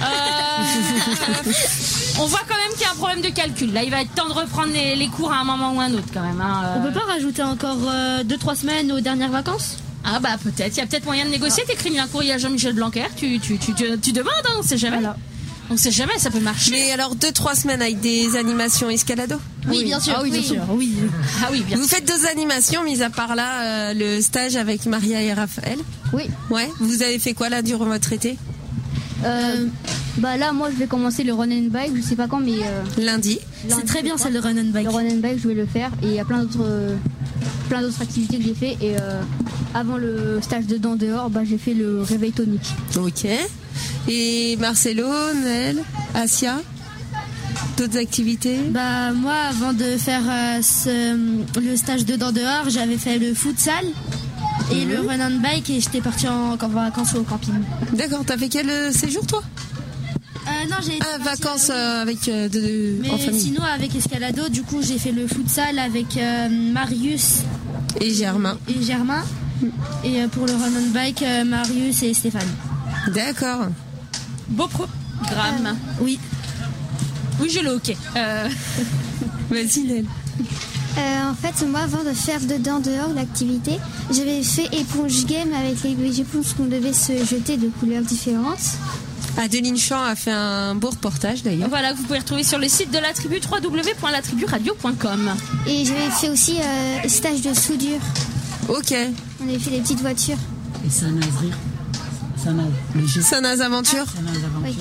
On voit quand même qu'il y a un problème de calcul. Là, il va être temps de reprendre les cours à un moment ou un autre quand même. On peut pas rajouter encore 2-3 semaines aux dernières vacances? Ah bah peut-être. Il y a peut-être moyen de négocier. T'écris un courrier à Jean-Michel Blanquer. Tu demandes, hein, on sait jamais. Voilà. On sait jamais, ça peut marcher. Mais alors 2-3 semaines avec des animations escalado? Oui, bien sûr. Ah oui, bien sûr. Oui. Ah oui, bien Vous sûr. faites 2 animations, mis à part là le stage avec Maria et Raphaël? Oui. Ouais. Vous avez fait quoi là durant votre été? Bah là, moi, je vais commencer le run and bike. Je sais pas quand, mais lundi. C'est très bien ça, le run and bike. Le run and bike, je vais le faire. Et il y a plein d'autres activités que j'ai fait. Et avant le stage de dents dehors, bah j'ai fait le réveil tonique. Ok. Et Marcelo, Nel, Asia, d'autres activités? Bah moi, avant de faire le stage de dents dehors, j'avais fait le futsal et le run and bike et j'étais partie en vacances au camping. D'accord. T'as fait quel séjour toi? Non, j'ai été vacances avec mais en famille. sinon avec Escalado, du coup j'ai fait le futsal avec Marius et Germain. Et pour le run and bike, Marius et Stéphane. D'accord. Beau programme. Oui. Oui, j'ai le hockey. Vas-y, Nel. En fait, moi, avant de faire dedans dehors l'activité, j'avais fait éponge game avec les éponges qu'on devait se jeter de couleurs différentes. Adeline Champ a fait un beau reportage d'ailleurs. Voilà, que vous pouvez retrouver sur le site de la tribu www.latriburadio.com. Et j'avais fait aussi stage de soudure. Ok. On avait fait des petites voitures. Et Sanaz Rire. Le jeu. Sanaz Aventure. Oui.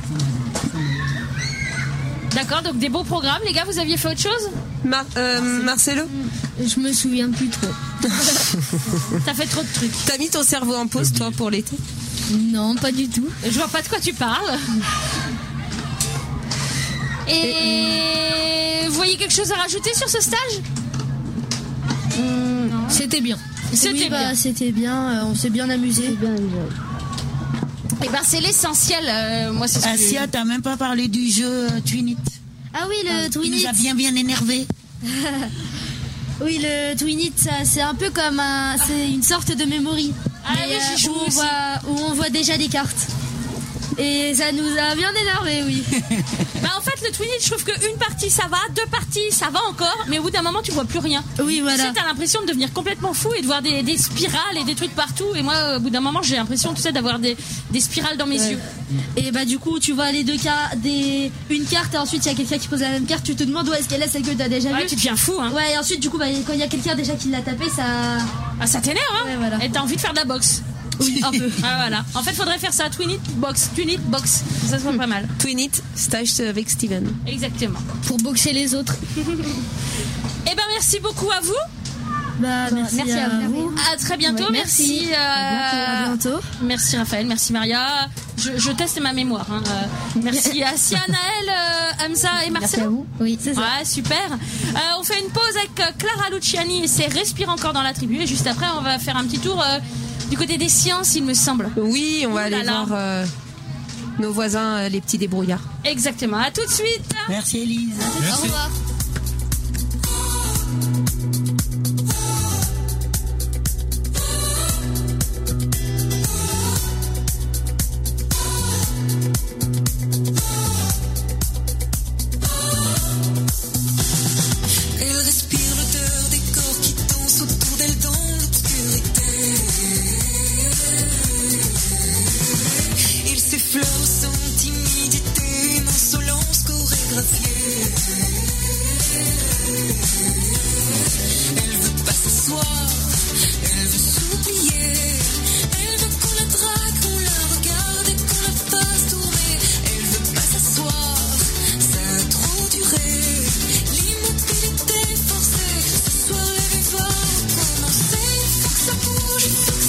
D'accord, donc des beaux programmes. Les gars, vous aviez fait autre chose? Marcelo? Je me souviens plus trop. T'as fait trop de trucs. T'as mis ton cerveau en pause, toi, pour l'été? Non, pas du tout. Je vois pas de quoi tu parles. Et vous voyez quelque chose à rajouter sur ce stage? C'était bien. C'était bien. C'était bien. On s'est bien amusé. Et ben c'est l'essentiel. Moi, c'est ce que Asia, t'as même pas parlé du jeu Twin It. Ah oui, le Twin It. Il nous a bien énervé. Oui, le Twin It, c'est un peu comme c'est une sorte de memory. Ah oui, j'y joue aussi. Où on voit déjà des cartes. Et ça nous a bien énervé, oui. Bah en fait, le Twin It, je trouve qu'une partie ça va, 2 parties ça va encore, mais au bout d'un moment tu vois plus rien. Oui, voilà. Tu sais, t'as l'impression de devenir complètement fou et de voir des spirales et des trucs partout. Et moi, au bout d'un moment, j'ai l'impression, tu sais, d'avoir des spirales dans mes yeux. Et bah du coup, tu vois les deux cas, une carte et ensuite il y a quelqu'un qui pose la même carte. Tu te demandes où est-ce qu'elle est, celle que t'as déjà vue. Tu deviens fou, hein. Ouais, et ensuite du coup, bah, quand il y a quelqu'un déjà qui l'a tapé, ça. Ah, ça t'énerve, hein. Ouais, voilà. Et t'as envie de faire de la boxe. Oui, un peu. Ah, voilà. En fait, faudrait faire ça. Twin It, box. Ça serait pas mal. Twin It, stage avec Steven. Exactement. Pour boxer les autres. Eh ben, merci beaucoup à vous. Bah, merci à vous. À très bientôt. Ouais, merci. À bientôt. Merci Raphaël, merci Maria. Je teste ma mémoire. Hein. Merci à Sia, Naël, Hamza et Marcel. Merci à vous. Oui, c'est ça. Ouais, super. On fait une pause avec Clara Luciani et c'est Respire encore dans la tribu. Et juste après, on va faire un petit tour du côté des sciences, il me semble. Oui, on va aller voir nos voisins, les petits débrouillards. Exactement. À tout de suite. Merci Elise. Au revoir. Elle respire l'odeur des corps qui dansent autour d'elle dans l'obscurité. Il s'effleure sans timidité, une insolence chorégraphiée.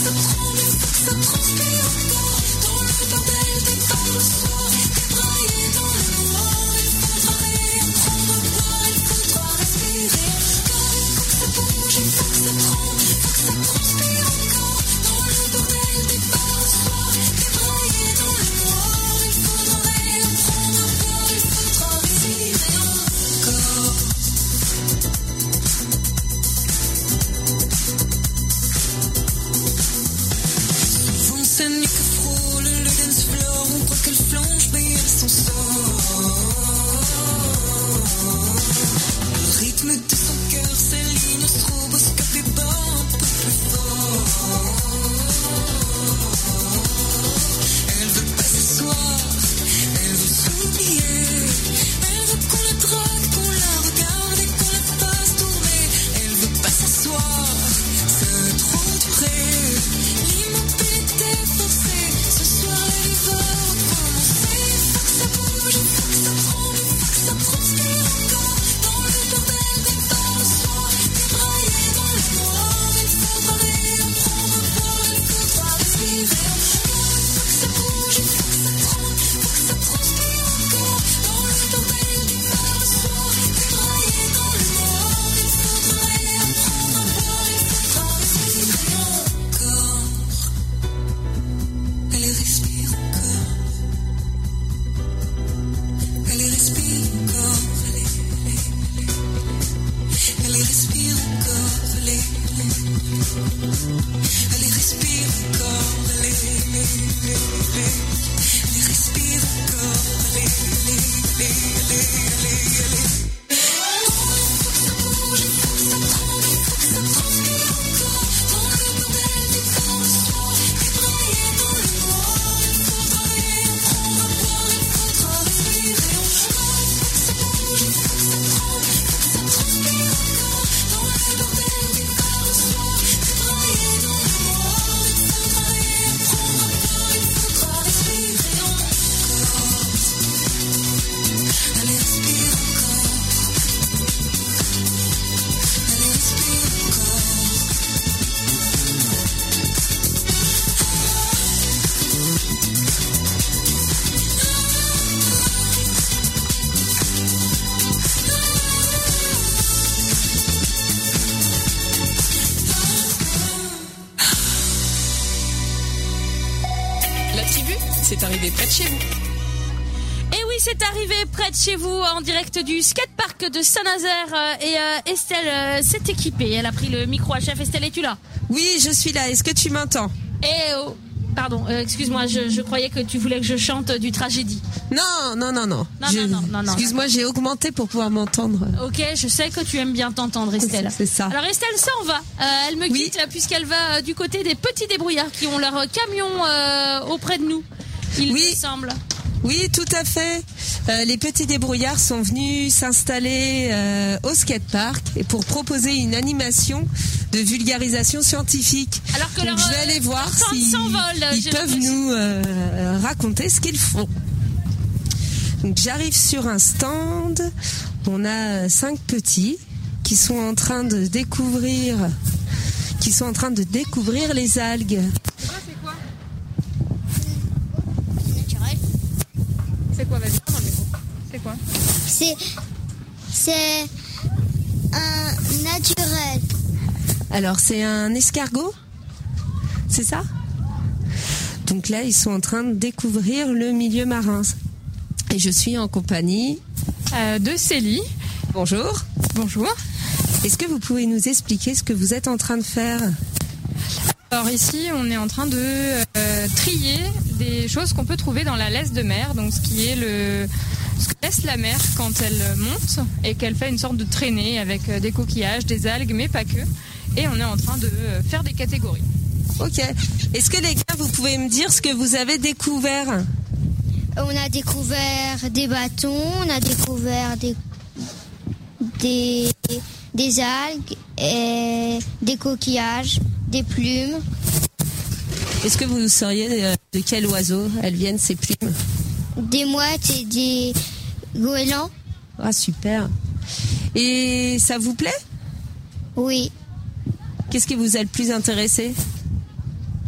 c'est arrivé près de chez vous. Et oui, c'est arrivé près de chez vous, en direct du skatepark de Saint-Nazaire. Et Estelle s'est équipée. Elle a pris le micro à chef. Estelle, es-tu là? Oui, je suis là. Est-ce que tu m'entends? Oh, pardon, excuse-moi, je croyais que tu voulais que je chante du tragédie. Non. Non. Excuse-moi, j'ai augmenté pour pouvoir m'entendre. Ok, je sais que tu aimes bien t'entendre, Estelle. C'est ça. Alors Estelle s'en va. Elle me quitte là, puisqu'elle va du côté des petits débrouillards qui ont leur camion auprès de nous. Il me semble. Oui, tout à fait. Les petits débrouillards sont venus s'installer au skatepark et pour proposer une animation de vulgarisation scientifique. Alors que donc, je vais aller voir s'ils peuvent nous raconter ce qu'ils font. Donc j'arrive sur un stand. On a 5 petits qui sont en train de découvrir les algues. C'est quoi? Vas-y, dans le micro. C'est quoi? C'est un naturel. Alors c'est un escargot? C'est ça? Donc là ils sont en train de découvrir le milieu marin. Et je suis en compagnie de Célie. Bonjour. Bonjour. Est-ce que vous pouvez nous expliquer ce que vous êtes en train de faire? Alors ici, on est en train de trier des choses qu'on peut trouver dans la laisse de mer, donc ce que laisse la mer quand elle monte et qu'elle fait une sorte de traînée avec des coquillages, des algues, mais pas que. Et on est en train de faire des catégories. Ok. Est-ce que les gars, vous pouvez me dire ce que vous avez découvert? On a découvert des bâtons, on a découvert des algues, et des coquillages, des plumes. Est-ce que vous sauriez de quel oiseau elles viennent, ces plumes? Des mouettes et des goélands. Ah, super. Et ça vous plaît? Oui. Qu'est-ce qui vous a le plus intéressé?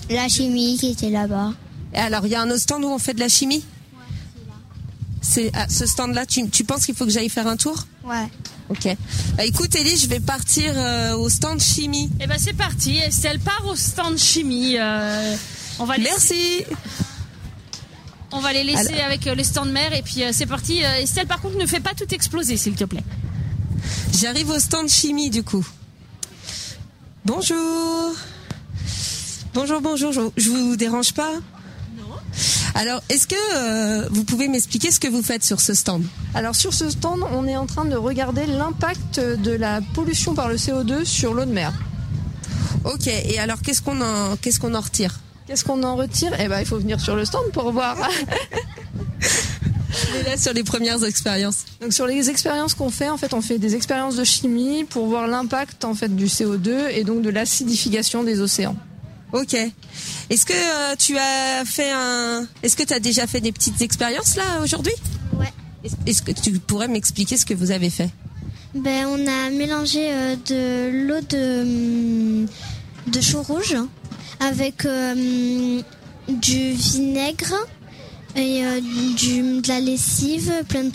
La chimie qui était là-bas. Et alors, il y a un autre stand où on fait de la chimie ? C'est à ce stand-là, tu penses qu'il faut que j'aille faire un tour ? Ouais. Ok. Écoute Ellie, je vais partir au stand chimie. Eh ben c'est parti, Estelle part au stand chimie. On va Merci. On va les laisser avec les stands mères et puis c'est parti. Estelle, par contre, ne fais pas tout exploser, s'il te plaît. J'arrive au stand chimie du coup. Bonjour. Bonjour. Je vous dérange pas ? Alors, est-ce que vous pouvez m'expliquer ce que vous faites sur ce stand ? Alors sur ce stand, on est en train de regarder l'impact de la pollution par le CO2 sur l'eau de mer. Ok, et alors qu'est-ce qu'on en retire ? Qu'est-ce qu'on en retire ? Eh ben, il faut venir sur le stand pour voir. On est là sur les premières expériences. Donc sur les expériences qu'on fait, en fait, on fait des expériences de chimie pour voir l'impact en fait du CO2 et donc de l'acidification des océans. Ok. Est-ce que tu as déjà fait des petites expériences là aujourd'hui ? Ouais. Est-ce que tu pourrais m'expliquer ce que vous avez fait ? Ben, on a mélangé de l'eau de chaux rouge avec du vinaigre et de la lessive, plein de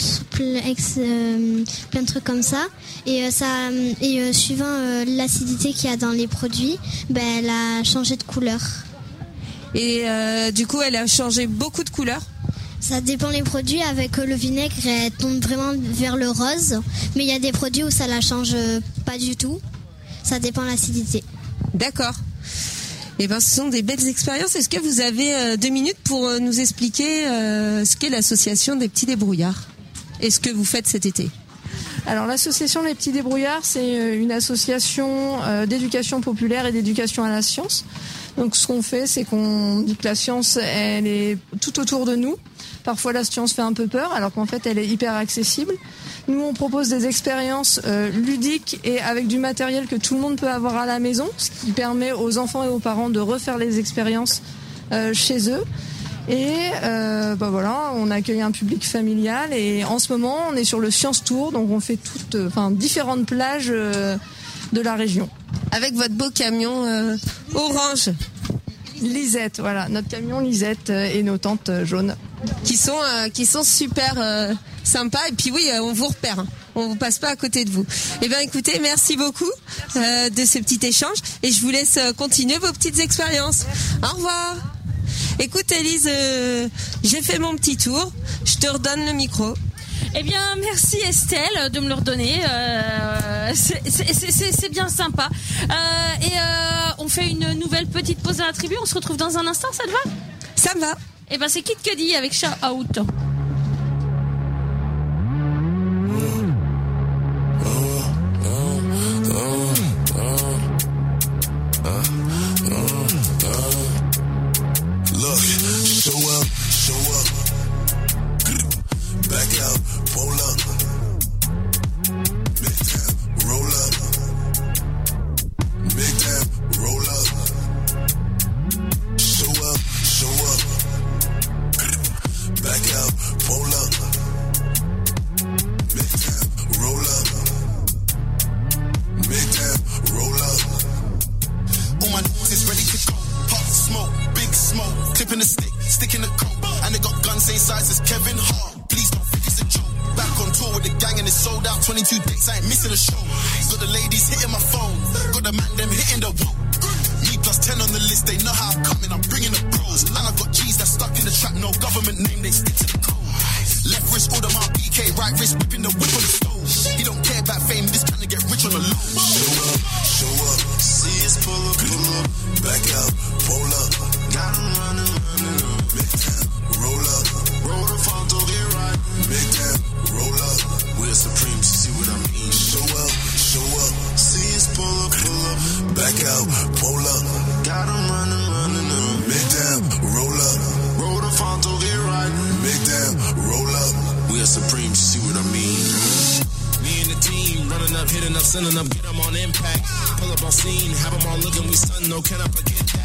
trucs comme ça. Et suivant l'acidité qu'il y a dans les produits, ben, elle a changé de couleur. Et du coup, elle a changé beaucoup de couleur ? Ça dépend les produits. Avec le vinaigre, elle tombe vraiment vers le rose. Mais il y a des produits où ça la change pas du tout. Ça dépend de l'acidité. D'accord. Eh ben, ce sont des belles expériences. Est-ce que vous avez 2 minutes pour nous expliquer ce qu'est l'association des petits débrouillards et ce que vous faites cet été ? Alors l'association Les Petits Débrouillards, c'est une association d'éducation populaire et d'éducation à la science. Donc ce qu'on fait, c'est qu'on dit que la science, elle est tout autour de nous. Parfois la science fait un peu peur, alors qu'en fait elle est hyper accessible. Nous on propose des expériences ludiques et avec du matériel que tout le monde peut avoir à la maison, ce qui permet aux enfants et aux parents de refaire les expériences chez eux. Et voilà, on accueille un public familial et en ce moment on est sur le Science Tour, donc on fait différentes plages de la région. Avec votre beau camion orange. Lisette, voilà, notre camion Lisette et nos tentes jaunes. Qui sont super sympas. Et puis oui, on vous repère. On vous passe pas à côté de vous. Eh bien écoutez, merci beaucoup de ce petit échange. Et je vous laisse continuer vos petites expériences. Au revoir. Écoute Élise, j'ai fait mon petit tour. Je te redonne le micro. Eh bien, merci Estelle de me le redonner. C'est bien sympa. On fait une nouvelle petite pause à la tribu. On se retrouve dans un instant, ça te va ? Ça me va. Eh ben, c'est Kid Cudi avec Shout Out. Look, show up, back out, pull up, big tap, roll up, big tap, roll up, show up, back out, pull up, big tap, roll up, big tap, roll up. All my niggas is ready to go. Pop smoke, big smoke, clipping the stick in the coat. And they got guns same size as Kevin Hart. Please don't think it's a joke. Back on tour with the gang and it's sold out. 22 dates, I ain't missing a show. Got the ladies hitting my phone. Got the man them hitting the wall. Me plus 10 on the list, they know how I'm coming. I'm bringing the pros. And I've got G's that's stuck in the trap. No government name, they stick to the code. Left wrist, order my BK. Right wrist, whipping the whip on the stove. He don't care about fame, this trying to get rich on the low. Show up, see us pull up, back out, pull up. Got him running, big time, roll up. Roll the phone, don't get right. Big time, roll up. We're supreme, you see what I mean? Show up, see us pull up, back out, pull up. Got him running, big time, roll up. Roll the phone, don't get right. Big time, roll up. We are supreme, you see what I mean? Me and the team, running up, hitting up, sending up, get them on impact. Pull up on scene, have them all looking, we stun, no, can I forget that?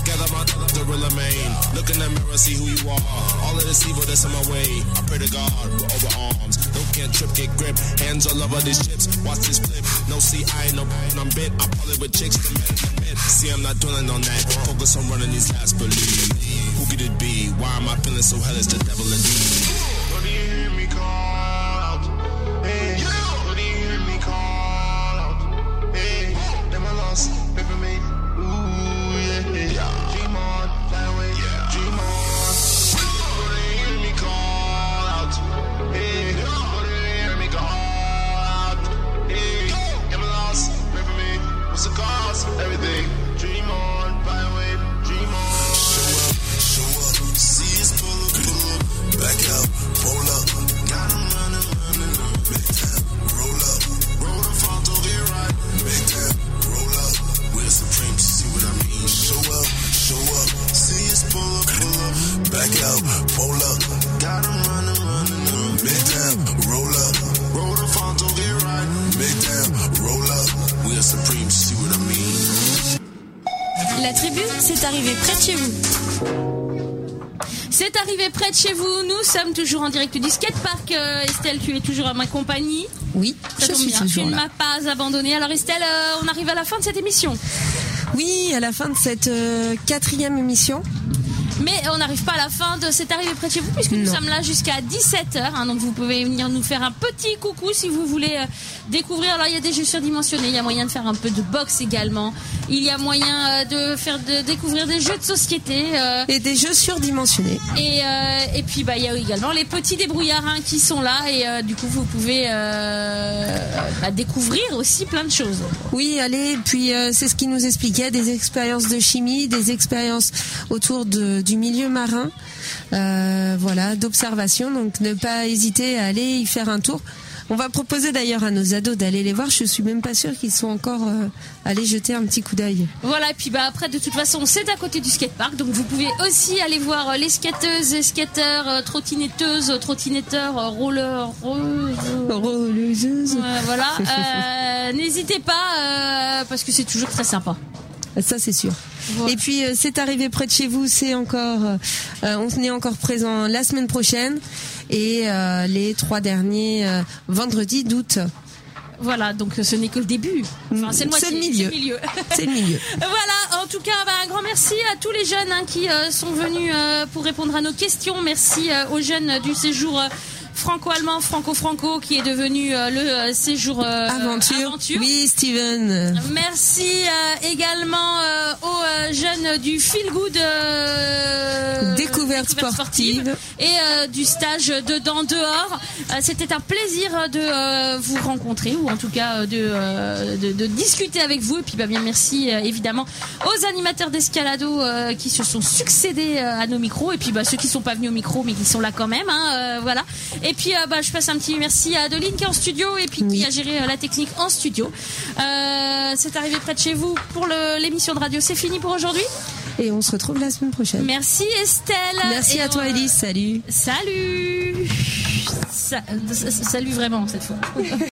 Gather my the real main. Look in the mirror, see who you are. All of this evil that's in my way. I pray to God over arms. Don't can't trip, get grip. Hands all over these chips. Watch this flip. No, see, I ain't no I'm bit. I pull it with chicks to admit. See, I'm not dwelling on that. Focus on running these laps, believe me. Who could it be? Why am I feeling so hellish? The devil indeed. What do you hear me call out? Hey, what do you hear me call out? Hey, them I lost, paper me. Ooh, yeah. Dream on, fly away, dream on. What do you hear me call out? Hey, what do you hear me call out? Hey, them I lost, paper me. What's the cost? Everything. Dream on, fly away, dream on. Show up, see us pull up, back out, roll up. Got 'em running, big time, roll up. Roll the front, don't get right, big time, roll up. We're supreme, see what I mean? Show up, see us pull up, back out, roll up. Got 'em running, big time, roll up. Roll the front, don't get right, big time, roll up. We're supreme, see what I mean? La tribu, c'est arrivé près de chez vous. C'est arrivé près de chez vous. Nous sommes toujours en direct du skatepark. Estelle, tu es toujours à ma compagnie. Oui, ça tombe bien. Tu ne m'as pas abandonné. Alors Estelle, on arrive à la fin de cette émission. Oui, à la fin de cette 4e émission. Mais on n'arrive pas à la fin de C'est arrivé près de chez vous puisque nous sommes là jusqu'à 17h. Donc vous pouvez venir nous faire un petit coucou si vous voulez découvrir. Alors il y a des jeux surdimensionnés, il y a moyen de faire un peu de boxe également. Il y a moyen de découvrir des jeux de société. Et des jeux surdimensionnés. Et puis il y a également les petits débrouillards qui sont là. Et du coup vous pouvez découvrir aussi plein de choses. Oui, allez, puis c'est ce qu'il nous expliquait, des expériences de chimie, des expériences autour du milieu marin, d'observation, donc ne pas hésiter à aller y faire un tour. On va proposer d'ailleurs à nos ados d'aller les voir. Je suis même pas sûre qu'ils sont encore allés jeter un petit coup d'œil. Voilà, et puis après de toute façon c'est à côté du skatepark, donc vous pouvez aussi aller voir les skateuses et skateurs, trottinetteuses, trottinetteurs, rolleuses. Voilà, n'hésitez pas parce que c'est toujours très sympa. Ça c'est sûr. Voilà. Et puis c'est arrivé près de chez vous, c'est encore on est encore présent la semaine prochaine et les 3 derniers vendredis d'août. Voilà, donc ce n'est que le début. Enfin, c'est le moitié, c'est le milieu. C'est le milieu. Voilà, en tout cas, un grand merci à tous les jeunes qui sont venus pour répondre à nos questions. Merci aux jeunes du séjour franco-allemand, franco-franco, qui est devenu le séjour aventure. Oui, Steven. Merci également aux jeunes du Feel Good découverte sportive et du stage dedans dehors. C'était un plaisir de vous rencontrer, ou en tout cas de discuter avec vous. Et puis bien merci évidemment aux animateurs d'Escalado qui se sont succédés à nos micros, et puis ceux qui sont pas venus au micro mais qui sont là quand même. Voilà. Et puis je passe un petit merci à Adeline qui est en studio et puis qui a géré la technique en studio. C'est arrivé près de chez vous pour l'émission de radio. C'est fini pour aujourd'hui. Et on se retrouve la semaine prochaine. Merci Estelle. Merci à toi Elise. Salut. Salut. Salut vraiment cette fois.